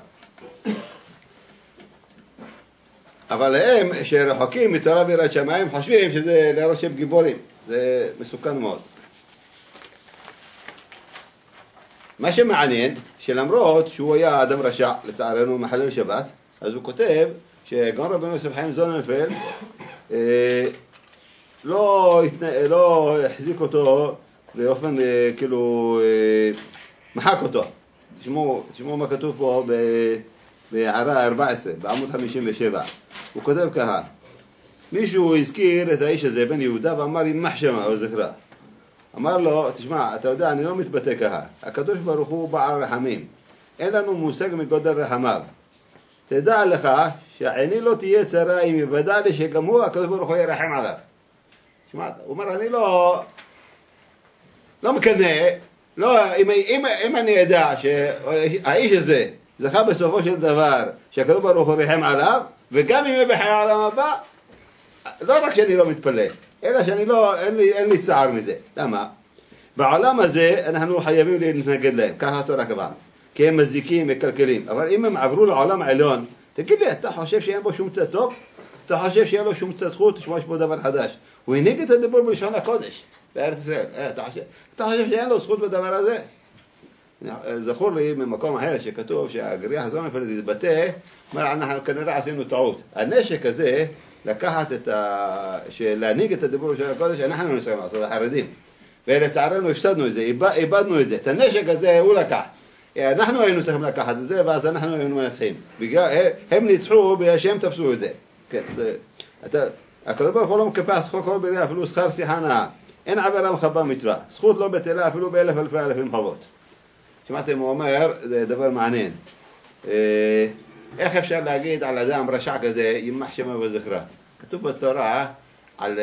אבל הם שרחוקים מתורה ויראת שמיים חושבים שזה להראות שהם גיבורים, זה מסוכן מאוד. מה שמעניין, שלמרות שהוא היה אדם רשע, לצערנו מחלל שבת, אז הוא כותב שגאון רבנו יוסף חיים זוננפלד אה, לא, התנ... לא החזיק אותו באופן אה, כאילו אה, מחק אותו. תשמעו, תשמעו מה כתוב פה ב... בהערה ארבע עשרה, בעמוד חמישים ושבע. הוא כותב ככה, מישהו הזכיר את האיש הזה בן יהודה ואמר יימח שמה או זכרה. אמר לו, תשמע, אתה יודע, אני לא מתבטא ככה. הקדוש ברוך הוא בעל רחמים. אין לנו מושג מגודל רחמיו. תדע לך שהעיני לא תהיה צרה אם יוודע לי שגם הוא, הקדוש ברוך הוא ירחם עליו. תשמע, הוא אומר, אני לא... לא מקנא, לא, אם, אם, אם אני אדע שהאיש הזה זכה בסופו של דבר שהקדוש ברוך הוא רחם עליו, וגם אם יהיה בחיי העולם הבא, לא רק שאני לא מתפלא, אלא שאני לא, אין לי, אין לי צער מזה. למה? בעולם הזה אנחנו חייבים להתנגד להם, ככה התורה קבעה, כי הם מזיקים, מקלקלים. אבל אם הם עברו לעולם העליון, תגיד לי, אתה חושב שאין בו שום צד טוב? אתה חושב שאין לו שום צד חוט? תשמע, יש בו דבר חדש. הוא הנהיג את הדיבור בלשון הקודש, בארץ ישראל. אתה חושב, אתה חושב שאין לו זכות בדבר הזה? זכור לי ממקום אחר שכתוב שהגריח זוננפלד התבטא, אומר, אנחנו כנראה עשינו טעות. הנשק הזה, לקחת את ה... להנהיג את הדיבור של הקודש, אנחנו נסיים לעשות, החרדים. ולצערנו הפסדנו את זה, איבדנו את זה. את הנשק הזה הוא לקח. אנחנו היינו צריכים לקחת את זה, ואז אנחנו היינו מנסים. הם ניצחו שהם תפסו את זה. כן, זה... הקדוש ברוך הוא לא מקפח זכות כל בריאה, אפילו שכר שיחה נאה. אין עבירה מחבה מצווה. זכות לא בטלה, אפילו באלף אלפי אלפים חובות. שמעתם, הוא אומר, זה דבר מעניין. איך אפשר להגיד על אדם רשע כזה, יימח שמו וזכרה? כתוב בתורה על,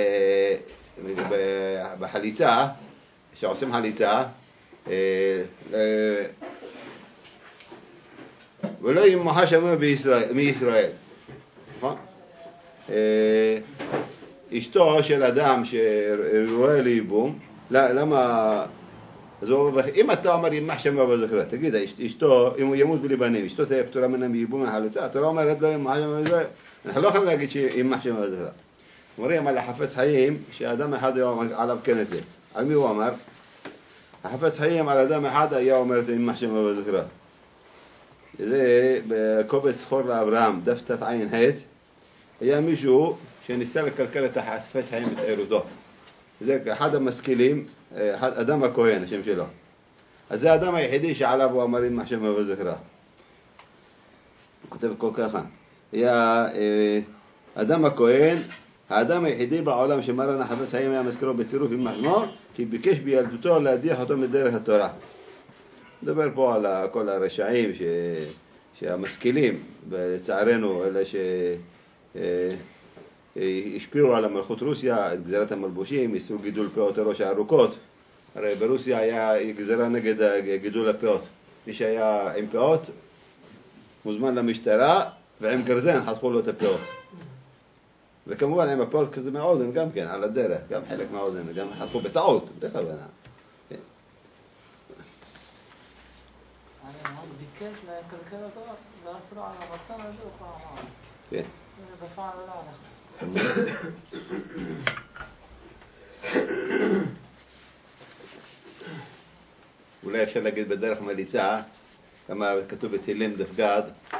בחליצה, שעושים חליצה, ולא יימח שמו מישראל. נכון? אשתו של אדם שרואה לייבום, למה... אז הוא אומר, אם אתה אומר יימח שמו וזכרה, תגיד, אשתו, אם הוא ימות בלי בנים, אשתו תהיה פטורה מן מייבום מהחליצה, אתה לא אומר, לא יימח שמו וזכרה, אנחנו לא יכולים להגיד שיימח שמו וזכרה. אומרים על החפץ חיים, שאדם אחד היה אומר עליו כן את זה. על מי הוא אמר? החפץ חיים על אדם אחד היה אומר את יימח שמו וזכרה. זה בקובץ זכור לאברהם, דף תע"ה, היה מישהו שניסה לקלקל את החפץ חיים בצעירותו. זה אחד המשכילים, אדם הכהן, השם שלו. אז זה האדם היחידי שעליו הוא אמר יימח שמו וזכרה. הוא כותב כל ככה. היה אדם הכהן, האדם היחידי בעולם שמרן החפץ חיים היה מזכירו בצירוף יימח שמו, כי ביקש בילדותו להדיח אותו מדרך התורה. מדבר פה על כל הרשעים ש... שהמשכילים, לצערנו, אלה ש... השפיעו על המלכות רוסיה, את גזירת המלבושים, איסור גידול פאות הראש הארוכות. הרי ברוסיה היה גזירה נגד גידול הפאות. מי שהיה עם פאות מוזמן למשטרה, ועם גרזן חתכו לו את הפאות. וכמובן עם הפאות כזה מהאוזן גם כן, על הדרך, גם חלק מהאוזן, גם חתכו בטעות, בכוונה. אני מאוד ביקש לקלקל אותו, ואפילו על הרצון הזה הוא כבר אמר. כן. בפעם לא הלך. אולי אפשר להגיד בדרך מליצה, כמה כתוב בתהילים דף גד,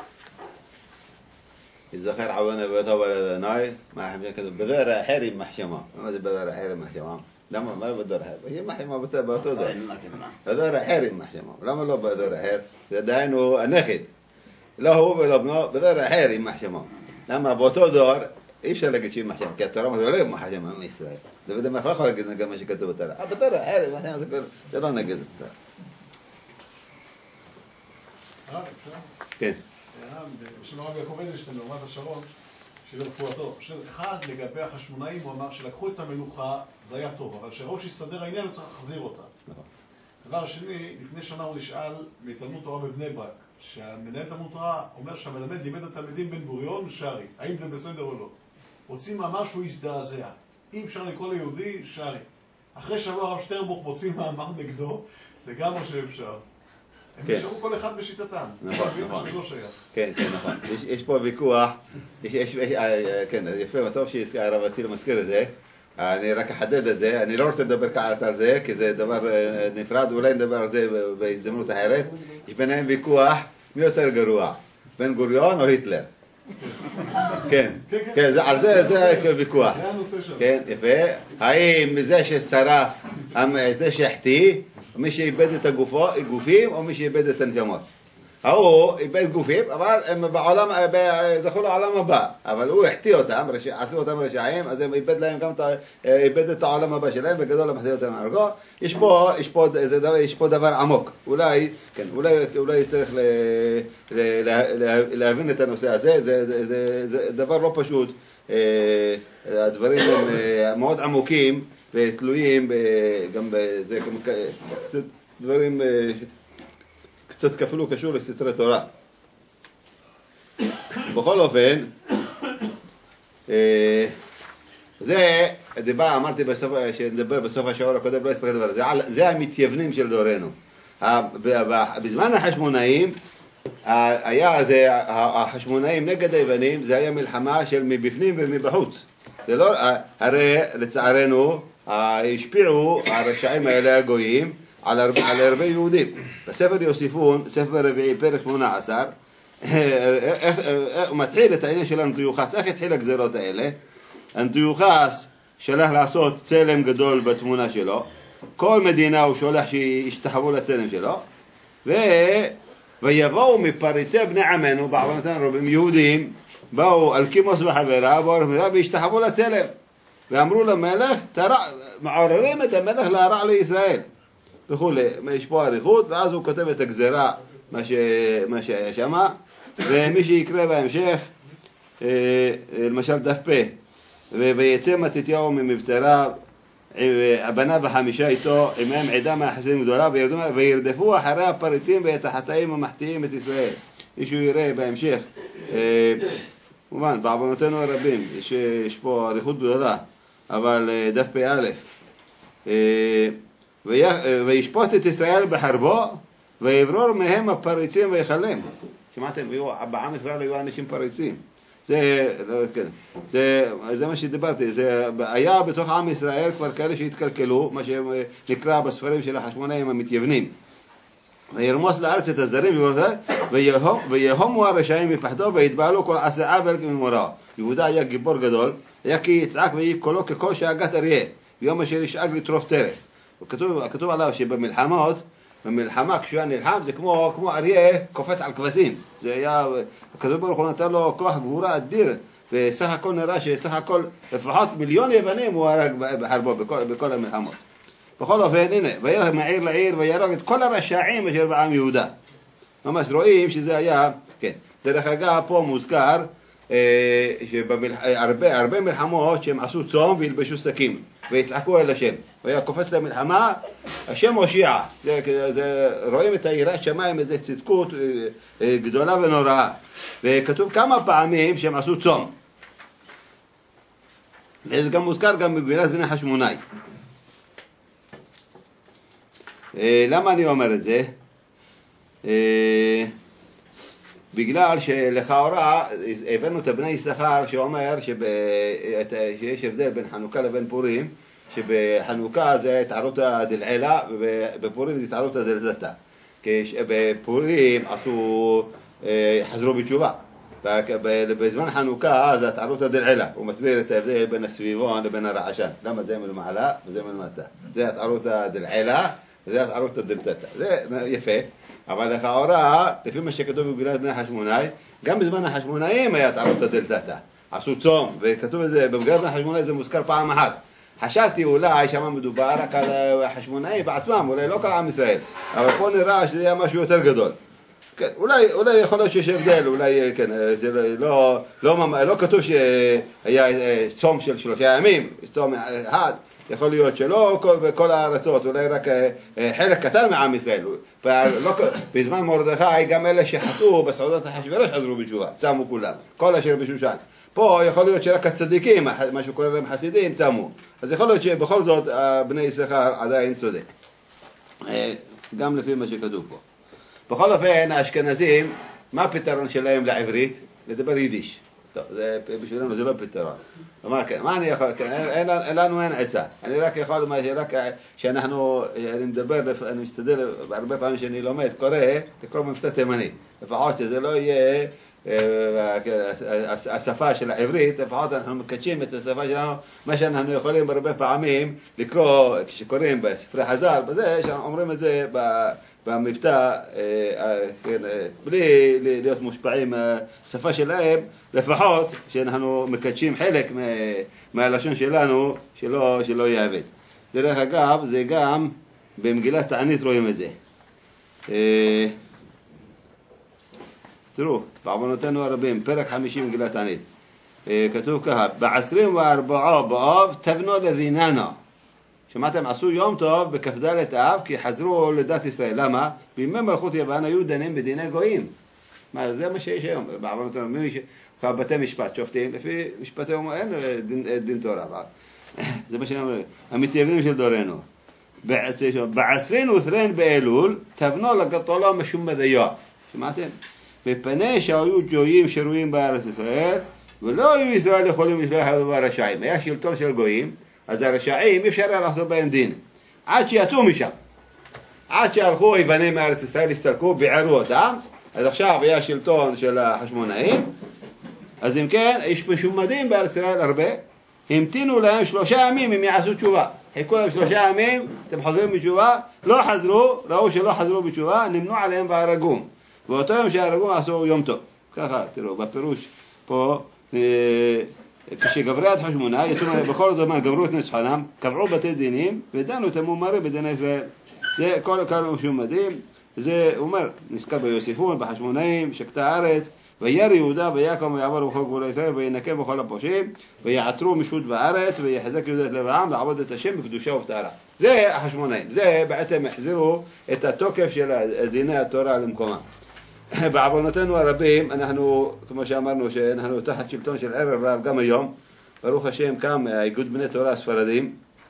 יזכר עוונה ויטוב על אדוני, מה חושב כתוב, בדרך אחר יימח שמו. מה זה בדרך אחר יימח שמו? למה? מה לא בדרך אחר? יימח שמו באותו דור. בדרך אחר יימח שמו. למה לא בדרך אחר? זה דהיינו הנכד. לא הוא ולא בנו, בדרך אחר יימח שמו. למה? באותו דור אי אפשר להגיד שיימח שמו, כי התורה לא יימח שמו מישראל. זה בדרך אנחנו לא יכולים להגיד גם מה שכתוב בתורה. בדרך אחר יימח שמו, זה לא נגיד בתורה. כן. בשביל הרב יעקב אדלשטיין לעומת השרון, של רפואתו. אחד, לגבי החשמונאים, הוא אמר שלקחו את המלוכה, זה היה טוב, אבל שראו שיסתדר העניין, הוא צריך להחזיר אותה. דבר שני, לפני שנה הוא נשאל בהתלמוד תורה בבני ברק, שהמנהל תלמוד תורה אומר שהמלמד לימד התלמידים בן גוריון ושארי, האם זה בסדר או לא. רוצים מאמר שהוא הזדעזע. אי אפשר לקרוא ליהודי שרי. אחרי שבוע הרב שטרבוך מוציא מאמר נגדו, לגמרי שאפשר. הם כן. נשארו כל אחד בשיטתם. נכון, נכון. לא שייך. כן, כן, נכון. יש, יש פה ויכוח, יש, יש, יש, כן, יפה, טוב שהרב אציל מזכיר את זה. אני רק אחדד את זה, אני לא רוצה לדבר כעת על זה, כי זה דבר נפרד, אולי נדבר על זה בהזדמנות אחרת. יש ביניהם ויכוח מי יותר גרוע, בן גוריון או היטלר. כן, כן, על זה, זה ויכוח. זה הנושא שלנו. כן, יפה. האם זה ששרף, זה שהחטיא, מי שאיבד את הגופים או מי שאיבד את הנשמות? הוא איבד גופים, אבל הם בעולם, זכו לעולם הבא, אבל הוא החטיא אותם, עשו אותם רשעים, אז הם איבד להם גם, איבד את העולם הבא שלהם, בגדול הם החטיא אותם מהרגו. יש פה, יש פה, זה דבר, יש פה דבר עמוק, אולי, כן, אולי, אולי צריך ל, ל, ל, להבין את הנושא הזה, זה, זה, זה, זה דבר לא פשוט, הדברים הם מאוד עמוקים ותלויים, גם בזה, דברים קצת אפילו קשור לסתרי תורה. בכל אופן, זה דיבר, אמרתי בסוף, שנדבר בסוף השעור הקודם, לא הספק לדבר, זה, זה המתייוונים של דורנו. בזמן החשמונאים, היה זה, החשמונאים נגד היוונים, זה היה מלחמה של מבפנים ומבחוץ. זה לא, הרי לצערנו, השפיעו הרשעים האלה הגויים, על הרבה, על הרבה יהודים. בספר יוסיפון, ספר רביעי, פרק שמונה עשר, הוא מתחיל את העניין של אנטיוכס. איך התחיל הגזירות האלה? אנטיוכס שלח לעשות צלם גדול בתמונה שלו, כל מדינה הוא שולח שישתחוו לצלם שלו, ו... ויבואו מפריצי בני עמנו, בעוונותינו רבים יהודים, באו אלקימוס וחברה, באו לחברה והשתחוו לצלם. ואמרו למלך, תרע... מעוררים את המלך להרע לישראל. וכולי, יש פה עריכות, ואז הוא כותב את הגזרה, מה, ש... מה שהיה שמה, ומי שיקרא בהמשך, למשל דף פה, ויצא מתתיהו ממבצריו, הבניו החמישה איתו, עמהם עדה מהחסידים גדולה, וירדפו אחרי הפריצים ואת החטאים המחטיאים את ישראל. מישהו יראה בהמשך, כמובן, בעוונותינו הרבים, יש, יש פה עריכות גדולה, אבל דף פה א', וישפוט את ישראל בחרבו, ויברור מהם הפריצים ויחלם. שמעתם, בעם ישראל היו אנשים פריצים. זה, כן, זה, זה מה שדיברתי, זה היה בתוך עם ישראל כבר כאלה שהתקלקלו, מה שנקרא בספרים של החשמונאים המתייוונים. וירמוס לארץ את הזרים, ויהומו הרשעים מפחדו, ויתבעלו כל עשה עוול כממוראו. יהודה היה גיבור גדול, היה כי יצעק ויהי קולו ככל שאגת אריה, ויום אשר ישאג לטרוף טרף. וכתוב, כתוב עליו שבמלחמות, במלחמה כשהוא היה נלחם זה כמו, כמו אריה קופץ על כבשים. זה היה, הכתוב ברוך הוא נתן לו כוח גבורה אדיר, וסך הכל נראה שסך הכל לפחות מיליון יוונים הוא הרג בחרבו בכל, בכל המלחמות. בכל אופן, הנה, וילך מעיר לעיר ויהרוג את כל הרשעים אשר בעם יהודה. ממש רואים שזה היה, כן. דרך אגב, פה מוזכר אה, שהרבה הרבה מלחמות שהם עשו צום וילבשו סכים ויצעקו אל השם. והיה קופץ למלחמה, השם הושיע. זה, זה, רואים את היראת שמיים, איזו צדקות אה, גדולה ונוראה. וכתוב כמה פעמים שהם עשו צום. וזה גם מוזכר גם בגבילת בני חשמונאי. למה אני אומר את זה? בגלל שלכאורה הבאנו את בני יששכר שאומר שיש הבדל בין חנוכה לבין פורים, שבחנוכה זה התערותא דלעילא ובפורים זה התערותא דלזתא. בפורים עשו, חזרו בתשובה, בזמן חנוכה זה התערותא דלעילא. הוא מסביר את ההבדל בין הסביבון לבין הרעשן, למה זה מלמעלה וזה מלמטה. זה התערותא דלעילא וזה התערותא דלתתא. זה יפה, אבל לכאורה, לפי מה שכתוב בגבילת בני חשמונאי, גם בזמן החשמונאים היה התערותא דלתתא. עשו צום, וכתוב את זה, בגבילת בני חשמונאי זה מוזכר פעם אחת. חשבתי אולי שם מדובר רק על החשמונאים בעצמם, אולי לא כל עם ישראל, אבל פה נראה שזה היה משהו יותר גדול. כן, אולי, אולי יכול להיות שיש הבדל, אולי, כן, זה לא, לא, לא, לא כתוב שהיה צום של שלושה ימים, צום אחד, יכול להיות שלא בכל הארצות, אולי רק חלק קטן מעם ישראל. בזמן מרדכי גם אלה שחטאו בסעודת אחשוורוש חזרו בתשובה, צמו כולם, כל אשר בשושן. פה יכול להיות שרק הצדיקים, מה שקורא להם חסידים, צמו. אז יכול להיות שבכל זאת בני יששכר עדיין צודק. גם לפי מה שכתוב פה. בכל אופן, האשכנזים, מה הפתרון שלהם לעברית? לדבר יידיש. טוב, זה, בשבילנו זה לא פתרון. מה, כן, מה אני יכול, כן, אין, אין לנו אין עצה. אני רק יכול, רק שאנחנו, אני מדבר, אני מסתדר, הרבה פעמים שאני לומד, קורא, תקרוא במבטא תימני. לפחות שזה לא יהיה השפה של העברית, לפחות אנחנו מקדשים את השפה שלנו, מה שאנחנו יכולים הרבה פעמים לקרוא, כשקוראים בספרי חז"ל, בזה, שאומרים את זה במבטא, בלי להיות מושפעים מהשפה שלהם, לפחות שאנחנו מקדשים חלק מהלשון שלנו, שלא, שלא יעבד. דרך אגב, זה גם במגילת תענית רואים את זה. תראו, בעוונותינו הרבים, פרק חמישים מגילת תענית. כתוב ככה, בעשרים וארבעה באב תבנו לדיננה. שמעתם, עשו יום טוב בכ"ד אב כי חזרו לדת ישראל. למה? בימי מלכות יוון היו דנים בדיני גויים. מה, זה מה שיש היום, בעוונותינו. מי בתי משפט שופטים, לפי משפטי הומו אין דין, דין תורה. זה מה שאומרים, המתייגרים של דורנו. בעשרין ות'רין באלול תבנו לגטולו משום מדיו. שמעתם? מפני שהיו גויים שרויים בארץ ישראל, ולא היו ישראל יכולים לשלוח את דבר רשעים. היה שלטון של גויים, אז הרשעים אי אפשר לעשות בהם דין. עד שיצאו משם. עד שהלכו היוונים מארץ ישראל, הסתלקו, ביערו אותם, אז עכשיו היה שלטון של החשמונאים, אז אם כן, יש משומדים בארץ ישראל הרבה, המתינו להם שלושה ימים אם יעשו תשובה. חיכו להם שלושה ימים, אתם חוזרים בתשובה, לא חזרו, ראו שלא חזרו בתשובה, נמנו עליהם והרגום. ואותו יום שהרגום עשו יום טוב. ככה, תראו, בפירוש פה, כשגברי עד חשמונאי, יצאו בכל זמן, גברו את ניצחונם, קבעו בתי דינים, ודנו את המומרים בדיני ישראל. זה כל כמה משומדים, זה אומר, נזכר ביוסיפון, בחשמונאים, שקטה הארץ, וירא יהודה ויקום ויעבור בכל גבולי ישראל וינקם בכל הפושעים ויעצרו משות בארץ ויחזק יהודה את לב העם לעבוד את השם בקדושה ובטהרה. זה החשמונאים, זה בעצם החזירו את התוקף של דיני התורה למקומה. בעוונותינו הרבים, אנחנו, כמו שאמרנו, שאנחנו תחת שלטון של ערב רב גם היום, ברוך השם קם איגוד בני תורה הספרדים,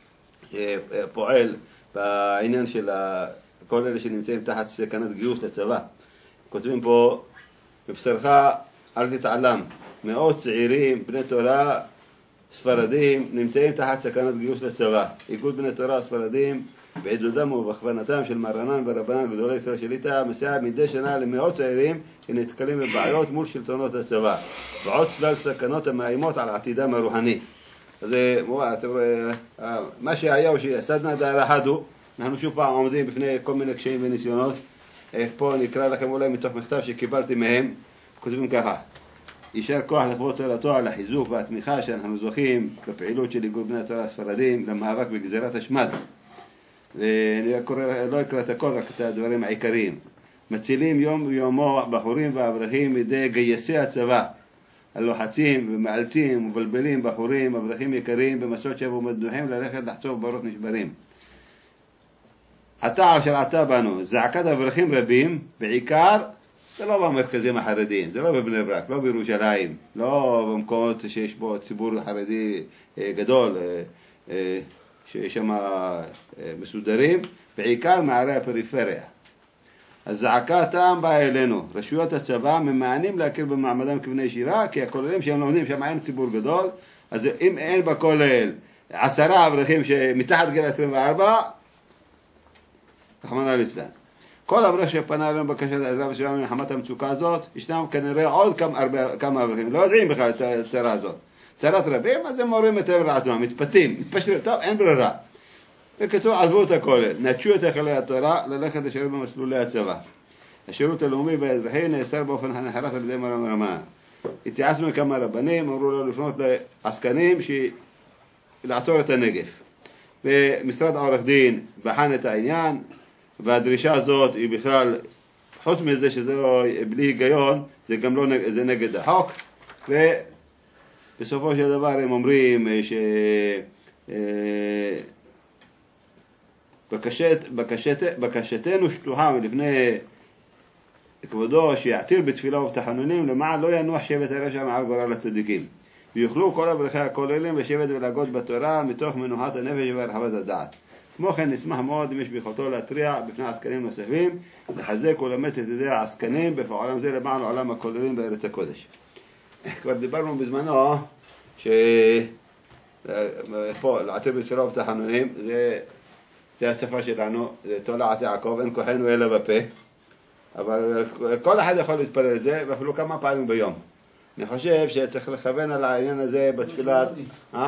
פועל בעניין של כל אלה שנמצאים תחת סכנת גיוס לצבא. כותבים פה, בבשרך אל תתעלם, מאות צעירים, בני תורה, ספרדים, נמצאים תחת סכנת גיוס לצבא. איגוד בני תורה הספרדים, בעידודם ובהכוונתם של מרנן ורבנן גדולי ישראל שליטה, מסייע מדי שנה למאות צעירים שנתקלים בבעיות מול שלטונות הצבא, ועוד שלל סכנות המאיימות על עתידם הרוחני. אז אתם רואים, מה שהיה הוא שסדנא דארחדו, אנחנו שוב פעם עומדים בפני כל מיני קשיים וניסיונות. פה נקרא לכם אולי מתוך מכתב שקיבלתי מהם, כותבים ככה: יישר כוח לכבוד תורתו על החיזוק והתמיכה שאנחנו זוכים בפעילות של איגוד בני התורה הספרדים למאבק בגזירת השמד. ואני לא אקרא את הכל, רק את הדברים העיקריים. מצילים יום ויומו בחורים ואברכים מידי גייסי הצבא, הלוחצים ומאלצים ומבלבלים בחורים, אברכים יקרים במסעות שבו מדוחים ללכת לחצוב ברות נשברים. התער של עתה בנו, זעקת אברכים רבים, בעיקר, זה לא במרכזים החרדיים, זה לא בבני ברק, לא בירושלים, לא במקומות שיש בו ציבור חרדי גדול, שיש שם מסודרים, בעיקר מערי הפריפריה. הזעקתם באה אלינו, רשויות הצבא ממענים להכיר במעמדם כבני ישיבה, כי הכוללים שהם לומדים שם אין ציבור גדול, אז אם אין בכולל עשרה אברכים שמתחת גיל עשרים וארבע, רחמנא ליצלן. כל אברך שפנה אלינו בקשת העזרה וסיוע מלחמת המצוקה הזאת, ישנם כנראה עוד כמה, הרבה, כמה אברכים, לא יודעים בכלל את הצרה הזאת. צרת רבים, אז הם מורים את עבר לעצמם, מתפתים, מתפשרים, טוב, אין ברירה. וכתוב, עזבו את הכולל, נטשו את היכלי התורה, ללכת לשרת במסלולי הצבא. השירות הלאומי והאזרחי נאסר באופן נחרץ על ידי מרמנה. התייעצנו כמה רבנים, אמרו לו לפנות לעסקנים לעצור את הנגף. ומשרד העורך דין בחן את העניין, והדרישה הזאת היא בכלל, חוץ מזה שזה לא, בלי היגיון, זה גם לא, זה נגד החוק, ובסופו של דבר הם אומרים ש... בקשת, בקשת, בקשתנו שטוחה מלפני כבודו שיעתיר בתפילה ובתחנונים למען לא ינוח שבט הרשע מעל גורל הצדיקים. ויוכלו כל אברכי הכוללים לשבת ולהגות בתורה מתוך מנוחת הנפש והרחבת הדעת. כמו כן נשמח מאוד אם יש ביכולתו להתריע בפני עסקנים נוספים, לחזק ולאמץ את ידי העסקנים בפועלם זה למען עולם הכוללים בארץ הקודש. כבר דיברנו בזמנו ש... פה, לעתיר בצורה ובתחנונים, זה, זה השפה שלנו, זה תולעת יעקב, אין כוחנו אלא בפה, אבל כל אחד יכול להתפלל את זה, ואפילו כמה פעמים ביום. אני חושב שצריך לכוון על העניין הזה בתפילת... אה?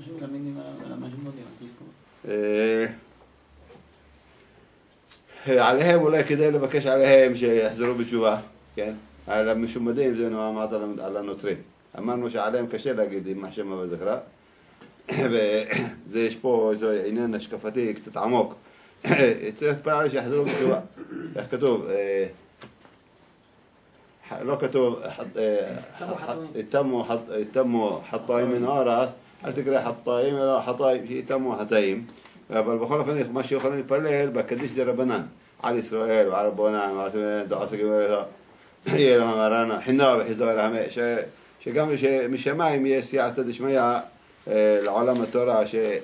עליהם אולי כדי לבקש עליהם שיחזרו בתשובה, כן? על המשומדים זה נאמרת על הנוצרים. אמרנו שעליהם קשה להגיד עם השם וזכרה, וזה יש פה איזה עניין השקפתי קצת עמוק. צריך להתפלל שיחזרו בתשובה. איך כתוב? לא כתוב יתמו חטאים מן הארץ, אל תקרא חטאים אלא חטאים, שיתמו חטאים. אבל בכל אופן מה שיכולים להתפלל בקדיש דרבנן על ישראל ועל רבונן ועל דעה סגמר יהיה להם הרענה חינה וחיזו אל שגם משמיים יהיה סייעתא דשמיא לעולם התורה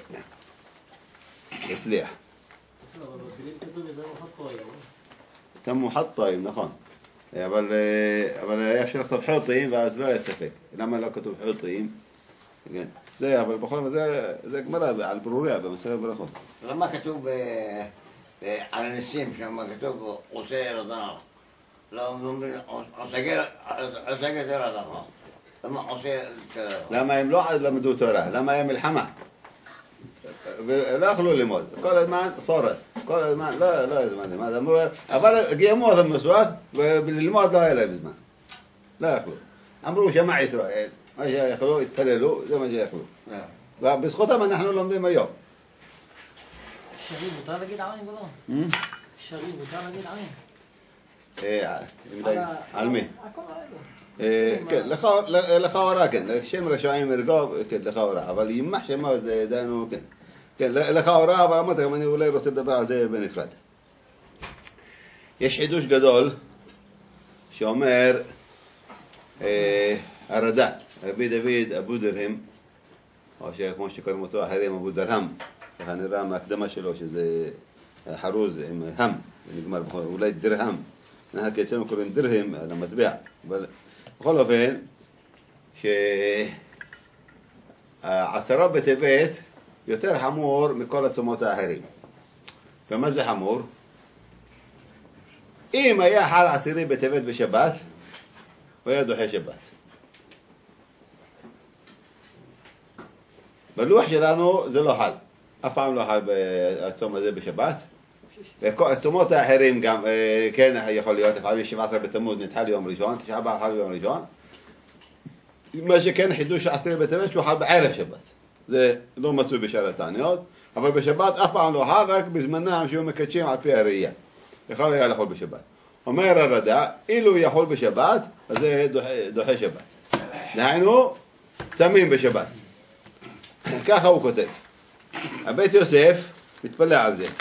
שיצליח. תמו חטאים, נכון. אבל היה אפשר לכתוב חוטאים ואז לא היה ספק. למה לא כתוב חוטאים? זה, אבל בכל זאת זה גמרא על ברוריה במסכת ברכות. למה כתוב על הניסים שם, כתוב עושה רדנך? לא, עושה גדר רדנך. למה עושה... למה הם לא למדו תורה? למה היה מלחמה? ולא יכלו ללמוד. כל הזמן שורף. כל הזמן, לא, לא היה זמן ללמוד. אמרו, אבל גיימו אותם מסוות, וללמוד לא היה להם זמן. לא יכלו. אמרו שמע ישראל. מה שיכולו, התפללו, זה מה שיכולו. ובזכותם אנחנו לומדים היום. שרי, מותר להגיד עין ולא? שרי, מותר להגיד עין? על מי? הכל האלה. כן, לך הוראה, כן. שם רשעים ארגוב, כן, לך הוראה. אבל יימח שמה זה דיינו, כן. כן, לך הוראה, אבל אמרתי, אני אולי רוצה לדבר על זה בנפרד. יש חידוש גדול שאומר הרד"ק. רבי דוד אבו דרהם, או כמו שקוראים אותו אחרים אבו דרהם, ככה נראה מהקדמה שלו שזה חרוז עם הם, נגמר אולי דרהם, כי אצלנו קוראים דרהם על המטבע, אבל בכל אופן שעשרה בטבת יותר חמור מכל הצומות האחרים. ומה זה חמור? אם היה חל עשירי בטבת בשבת, הוא היה דוחה שבת. בלוח שלנו זה לא חל, אף פעם לא חל בצום הזה בשבת. הצומות האחרים גם, כן יכול להיות, לפעמים שבעה עשר בתמוז נדחה ליום ראשון, תשעה באב חל ביום ראשון. מה שכן חידוש עשירי בטבת שהוא חל בערב שבת. זה לא מצוי בשאר התעניות, אבל בשבת אף פעם לא חל, רק בזמנם שהיו מקדשים על פי הראייה. יכול היה לאכול בשבת. אומר הרד"ק, אילו יכול בשבת, אז זה דוחה, דוחה שבת. דהיינו, צמים בשבת. ככה הוא כותב. הבית יוסף מתפלא על זה.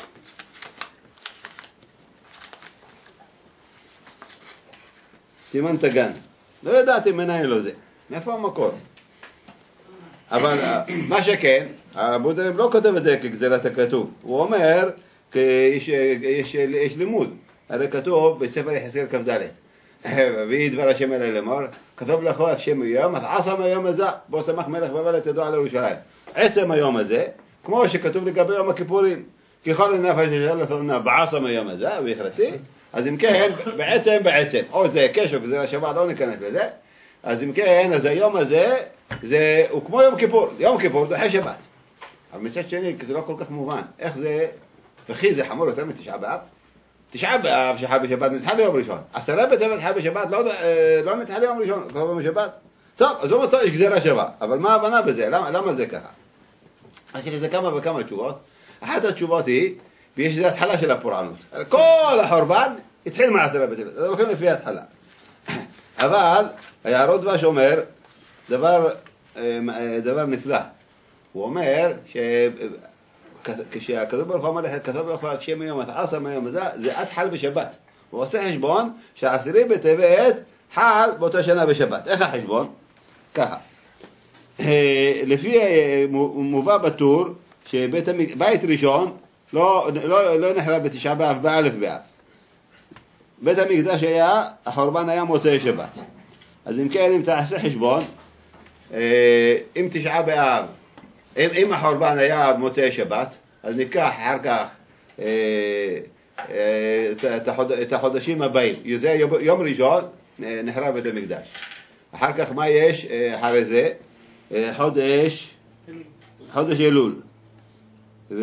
סימן תגן. לא ידעתי מנהל לו זה. מאיפה המקור? אבל מה שכן, אבו דרהם לא כותב את זה כגזירת הכתוב. הוא אומר, יש, יש, יש לימוד. הרי כתוב בספר יחזקאל כ"ד. ויהי דבר השם אלי לאמור, כתוב לך השם היום, עשה מהיום הזה, בו שמח מלך בבל את ידו על ירושלים. עצם היום הזה, כמו שכתוב לגבי יום הכיפורים, ככל הנפש אשר לתורנה בעשה מהיום הזה, והחלטי, אז אם כן, בעצם בעצם, או זה קש או גזירה שבת, לא ניכנס לזה, אז אם כן, אז היום הזה, זה, הוא כמו יום כיפור, יום כיפור דוחה שבת. אבל מצד שני, כי זה לא כל כך מובן, איך זה, וכי זה חמור יותר מתשעה באב? תשעה באב שחל בשבת נדחה ליום ראשון. עשרה בטבת חל בשבת לא, לא נדחה ליום ראשון, קוראים בשבת. טוב, אז הוא מצא יש גזירה שווה. אבל מה ההבנה בזה? למה, למה זה ככה? אז יש לזה כמה וכמה תשובות. אחת התשובות היא, ויש לזה התחלה של הפורענות. כל החורבן התחיל מעשרה בטבת. אז הולכים לפי ההתחלה. אבל היערות דבש אומר דבר, דבר נפלא. הוא אומר ש... כשהכתוב ברוך הוא אומר לך, כתוב לך על שם היום, אתה עשה מהיום הזה, זה אז חל בשבת. הוא עושה חשבון שהעשירי בטבת חל באותה שנה בשבת. איך החשבון? ככה. לפי מובא בטור, שבית ראשון לא, לא, לא נחרב בתשעה באב באלף באב. בית המקדש היה, החורבן היה מוצאי שבת. אז אם כן, אם תעשה חשבון, אם תשעה באב, אם, אם החורבן היה מוצאי שבת, אז ניקח אחר כך את החודשים הבאים. זה יום ראשון נחרב בית המקדש. אחר כך מה יש אחרי זה? חודש, חודש אלול. ו...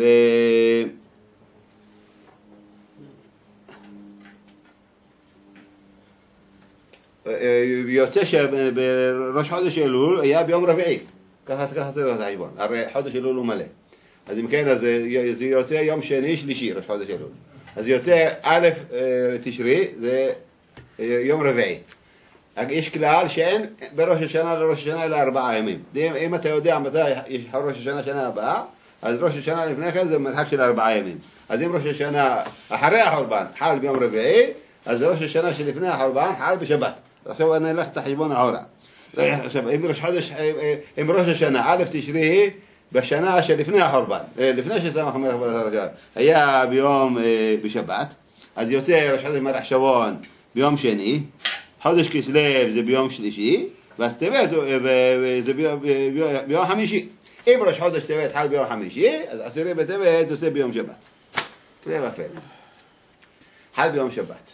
יוצא שבראש חודש אלול היה ביום רביעי. ככה זה לא החשבון. הרי חודש אלול הוא מלא. אז אם כן, אז זה יוצא יום שני, שלישי, ראש חודש אלול. אז יוצא א' תשרי, זה יום רביעי. יש כלל שאין בראש השנה לראש השנה אלא ארבעה ימים. אם אתה יודע מתי יש ראש השנה שנה הבאה, אז ראש השנה לפני כן זה מרחק של ארבעה ימים. אז אם ראש השנה אחרי החורבן חל ביום רביעי, אז ראש השנה שלפני החורבן חל בשבת. עכשיו אני אלך את החשבון אחורה. עכשיו, אם ראש חודש, אם ראש השנה, א' תשרי, בשנה שלפני החורבן, לפני שסמך המלך בלעזר היה ביום בשבת, אז יוצא ראש חודש מלך שבון ביום שני, חודש כסלו זה ביום שלישי, ואז טבת זה ביום חמישי. אם ראש חודש טבת חל ביום חמישי, אז עשירי בטבת יוצא ביום שבת. פלא ופלא. חל ביום שבת.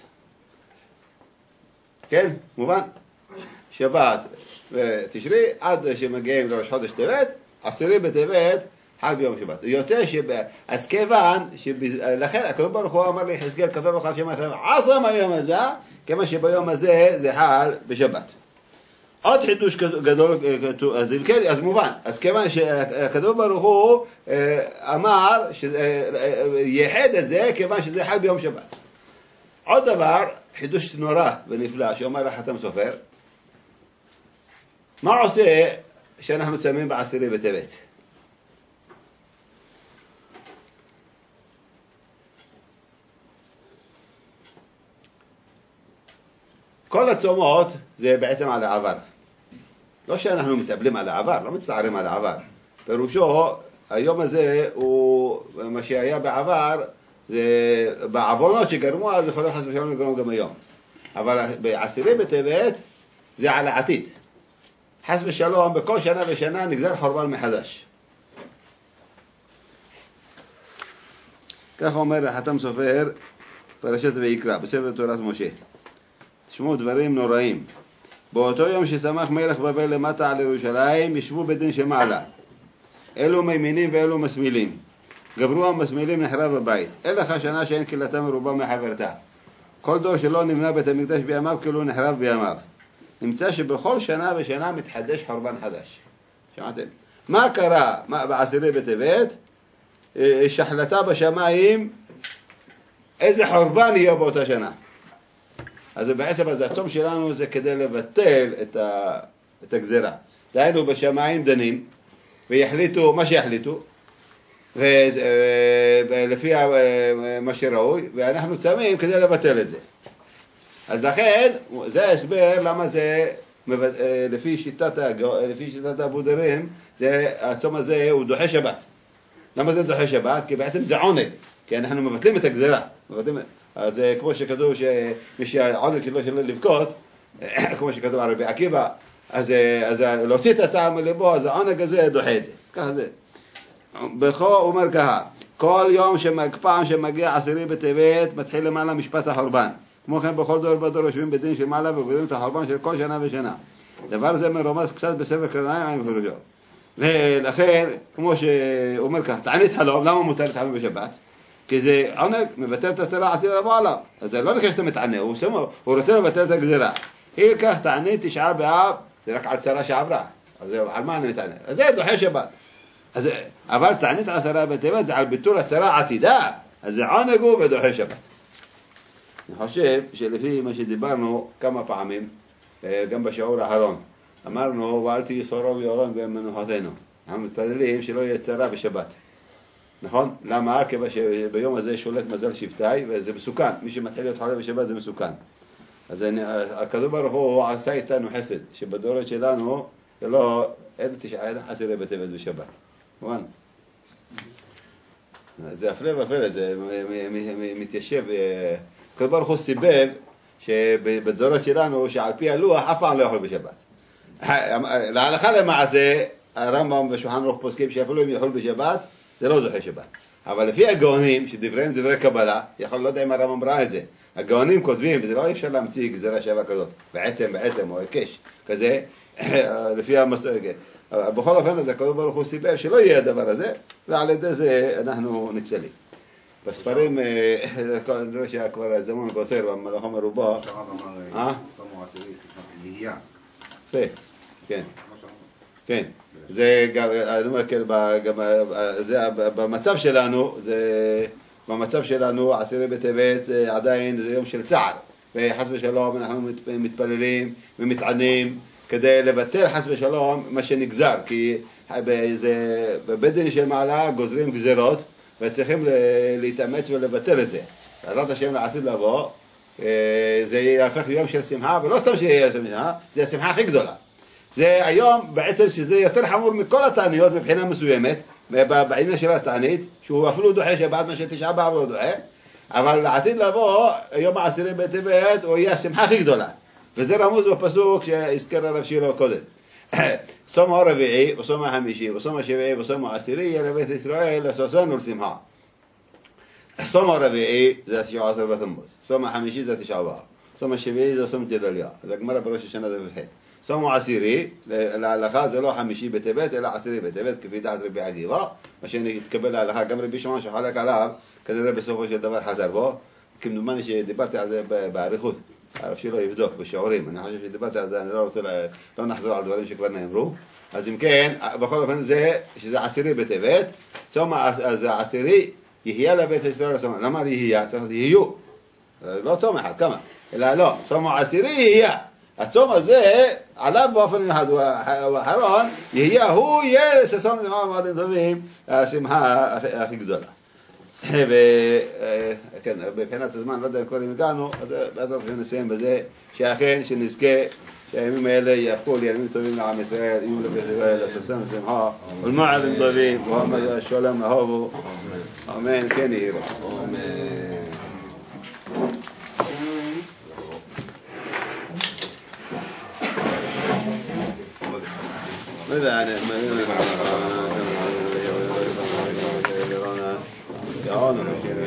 כן? מובן? שבת ותשרי, עד שמגיעים לראש חודש טבת, עשירי בטבת חל ביום שבת. יוצא שב... אז כיוון, לכן הקדוש ברוך הוא אמר לי, חזקאל כתוב לך שמעתם עשם היום הזה, כיוון שביום הזה זה חל בשבת. עוד חידוש גדול, אז אם כן, אז מובן, אז כיוון שהקדוש ברוך הוא אמר, ייחד את זה כיוון שזה חל ביום שבת. עוד דבר, חידוש נורא ונפלא, שאומר החתם סופר, מה עושה שאנחנו צמים בעשירי בטבת? כל הצומות זה בעצם על העבר. לא שאנחנו מתאבלים על העבר, לא מצטערים על העבר. פירושו, היום הזה הוא, מה שהיה בעבר, זה בעוונות שגרמו, אז יכול להיות חס ושלום לגרום גם היום. אבל בעשירי בטבת זה על העתיד. חס ושלום, בכל שנה ושנה נגזר חורבן מחדש. כך אומר החתם סופר, פרשת ויקרא, בספר תורת משה. תשמעו דברים נוראים. באותו יום ששמח מלך בבל למטה על ירושלים, ישבו בדין שמעלה. אלו מימינים ואלו מסמילים. גברו המסמילים נחרב הבית. אין לך שנה שאין קהילתה מרובה מחברתה. כל דור שלא נבנה בית המקדש בימיו כאילו נחרב בימיו. נמצא שבכל שנה ושנה מתחדש חורבן חדש. שמעתם? מה קרה בעשירי בטבת? יש החלטה בשמיים איזה חורבן יהיה באותה שנה. אז בעצם אז הצום שלנו זה כדי לבטל את, ה, את הגזרה. דהיינו בשמיים דנים ויחליטו מה שיחליטו ולפי מה שראוי, ואנחנו צמים כדי לבטל את זה. אז לכן זה ההסבר למה זה לפי שיטת לפי שיטת הבודרים, זה הצום הזה הוא דוחה שבת. למה זה דוחה שבת? כי בעצם זה עונג, כי אנחנו מבטלים את הגזרה. מבטלים, אז כמו שכתוב שמי שהעונג שלו שלו לבכות, כמו שכתוב על רבי עקיבא, אז, אז להוציא את הטעם מלבו, אז העונג הזה דוחה את זה. ככה זה. בכו אומר ככה, כל יום פעם שמגיע עשירי בטבת מתחיל למעלה משפט החורבן. כמו כן בכל דור ודור יושבים בדין של מעלה וגודלים את החורבן של כל שנה ושנה. דבר זה מרומז קצת בספר קרניים עם פרושו. ולכן, כמו שאומר כך, תענית חלום, למה מותר לתחלום בשבת? כי זה עונג, מבטל את הצרה עתיד לבוא עליו. אז זה לא נקרא שאתה מתענה, הוא, הוא רוצה לבטל את הגזירה. אי כך תענית תשעה באב, זה רק על צרה שעברה. אז על מה אני מתענה? אז זה דוחה שבת. אז, אבל תענית עשרה בטבת זה על ביטול הצרה עתידה, אז זה עונג הוא ודוחה שבת. אני חושב שלפי מה שדיברנו כמה פעמים, גם בשיעור האחרון, אמרנו, ואל תהי סורו ויורון במנוחתנו. אנחנו מתפללים שלא יהיה צרה בשבת. נכון? למה? כיוון שביום הזה שולט מזל שבטי, וזה מסוכן. מי שמתחיל להיות חולה בשבת זה מסוכן. אז הקדוש ברוך הוא עשה איתנו חסד, שבדורת שלנו זה לא, אין תשעה, אין עשירי בטבת בשבת. מובן? זה הפלא ופלא, זה מתיישב, הקדוש ברוך הוא סיבב שבדורות שלנו שעל פי הלוח אף פעם לא יכול בשבת. להלכה למעשה, הרמב"ם ושולחן ערוך פוסקים שאפילו אם יכול בשבת, זה לא זוכה שבת. אבל לפי הגאונים, שדבריהם דברי קבלה, יכול, לא יודע אם הרמב"ם ראה את זה, הגאונים כותבים, וזה לא אפשר להמציא גזירה שווה כזאת, בעצם, בעצם, או היקש, כזה, לפי המסורת. בכל אופן, אז הקדוש ברוך הוא סיבב שלא יהיה הדבר הזה, ועל ידי זה אנחנו נפסלים. בספרים, אני רואה שהיה כבר זמון גוסר במלאכה מרובה. אה? יהיה. יפה, כן. כן. זה גם, אני אומר, כן, זה במצב שלנו, זה במצב שלנו, עשירי בטבת עדיין זה יום של צער. וחס ושלום אנחנו מתפללים ומתענים כדי לבטל חס ושלום מה שנגזר, כי בבית דין של מעלה גוזרים גזירות וצריכים להתאמץ ולבטל את זה. בעזרת השם לעתיד לבוא, זה יהפך ליום של שמחה, ולא סתם שיהיה שמחה, זה השמחה הכי גדולה. זה היום בעצם שזה יותר חמור מכל התעניות מבחינה מסוימת, בעניין של התענית, שהוא אפילו דוחה שבת מה שתשעה באב לא דוחה, אבל לעתיד לבוא, יום העשירי בטבת, הוא יהיה השמחה הכי גדולה. וזה רמוז בפסוק שהזכר הרב שילה קודם. סום הרביעי, וסום החמישי, וסום השביעי, וסום העשירי, יהיה לבית ישראל לששון ולשמחה. סום הרביעי זה התשעה עשר בתמוז, סום החמישי זה תשעה באב, סום השביעי זה סום ג'דליה, זה הגמרא בראש השנה זה בפחד. סום העשירי, להלכה זה לא חמישי בטבת, אלא עשירי בטבת, כפי דעת רבי עקיבא, מה שנתקבל להלכה, גם רבי שמעון שחלק עליו, כנראה בסופו של דבר חזר בו, כמדומני שדיברתי על זה בעריכות, הרב שילה יבדוק בשיעורים, אני חושב שדיברתי על זה, אני לא רוצה, לא נחזור על דברים שכבר נאמרו, אז אם כן, בכל אופן זה, שזה עשירי בטבת, צום העשירי יהיה לבית ישראל לסום, למה יהיה? צריך יהיו, לא צום אחד, כמה? אלא לא, צום העשירי יהיה, הצום הזה עליו באופן מיוחד, הוא האחרון, יהיה, הוא יהיה לששון לשמחה ומועדים טובים, השמחה הכי גדולה. וכן, מבחינת הזמן, לא יודע אם קודם הגענו, אז בעזרת השם נסיים בזה, שאכן שנזכה שהימים האלה יהפכו לימים טובים לעם ישראל, יהיו לבית ישראל לששון לשמחה ולמועדים טובים, והשלום אהובו, אמן, כן יהי רצון. לא יודע, אני... يعانوا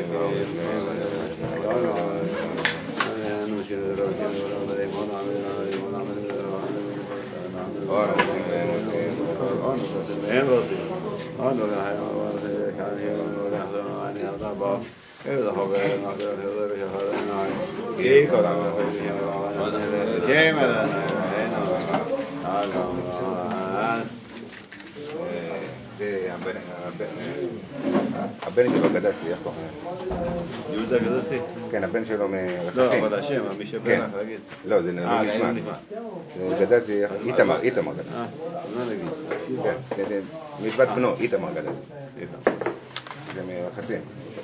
הבן שלו גדסי, איך קוראים? יהודה גדסי? כן, הבן שלו מרכסים. לא, אבל השם, מי שבן לך, תגיד. לא, זה נשמע. גדסי, איתמר, איתמר גדסי. אה, מה נגיד? כן, משפט בנו, איתמר גדסי. זה מרכסים.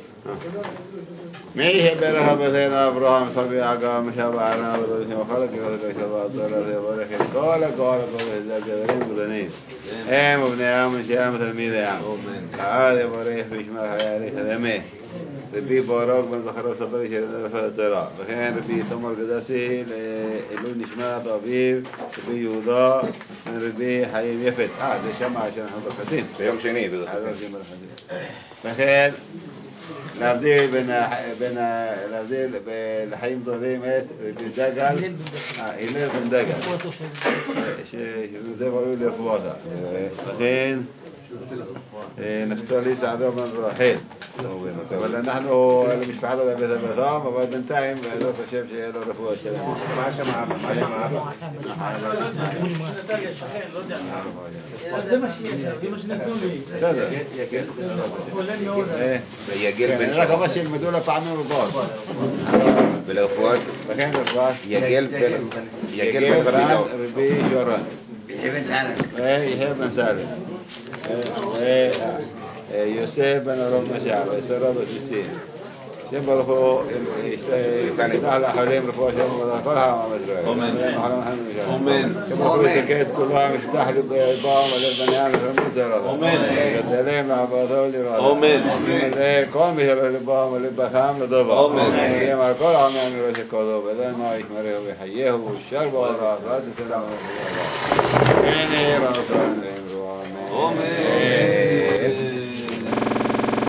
מי יברך אבותינו אברהם, יצחק ויעקב, משבענו ודורשים וחלק יברך שבעת תורה יברך את כל הכל הכל זה גדולים גדולים. הם ובניהם ונשיהם ותלמידיהם. לעד יברך וישמר חיי הליך הדמה. רבי בורק בן זכרו ספרי של רפאת התורה. וכן רבי תומר גדסי לעילוי נשמת אביו, רבי יהודה ורבי חיים יפת. אה, זה שם שאנחנו ברכסים. ביום שני ברכסים. וכן להבדיל בין להבדיל לחיים טובים את רבי דגל, הלל בן דגל, שזה ראוי לרפואתה. וכן נפתלי סעדו בן רחל. אבל אנחנו למשפחת לבית אבותם, אבל בינתיים בעזרת השם שיהיה לו רפואה שלנו. מה שם האבא? מה שם האבא? זה מה שיש, זה מה שנתנו לי. בסדר. ויגל בן אני רק אומר שילמדו לפעמים רבות. ולרפואת? וכן רפואת? יגל בן יגל בן רבי יורן. יחיה בן סלם. ויחיה בן סלם. יוסף בן הרוב משל, ויסרו בתיסים. שם ברוך הוא יפתח לאחרים רפואה שלמה וברכות כל העם ישראל. אמן. אמן. שם ברוך הוא יזכה את כולם, יפתח לבם ולב בניהם וחרמות זרעתם. אמן. יגדלם לעבודתו ולרעתם. אמן. ימלא כל מי לבם ולבכם לדבר. אמן. ויאמר כל העמים מראש הקודו ולנו ישמרהו ויחייהו וישר באורך ועד תתלם. הנה רצון ואמרו אמן. אמן.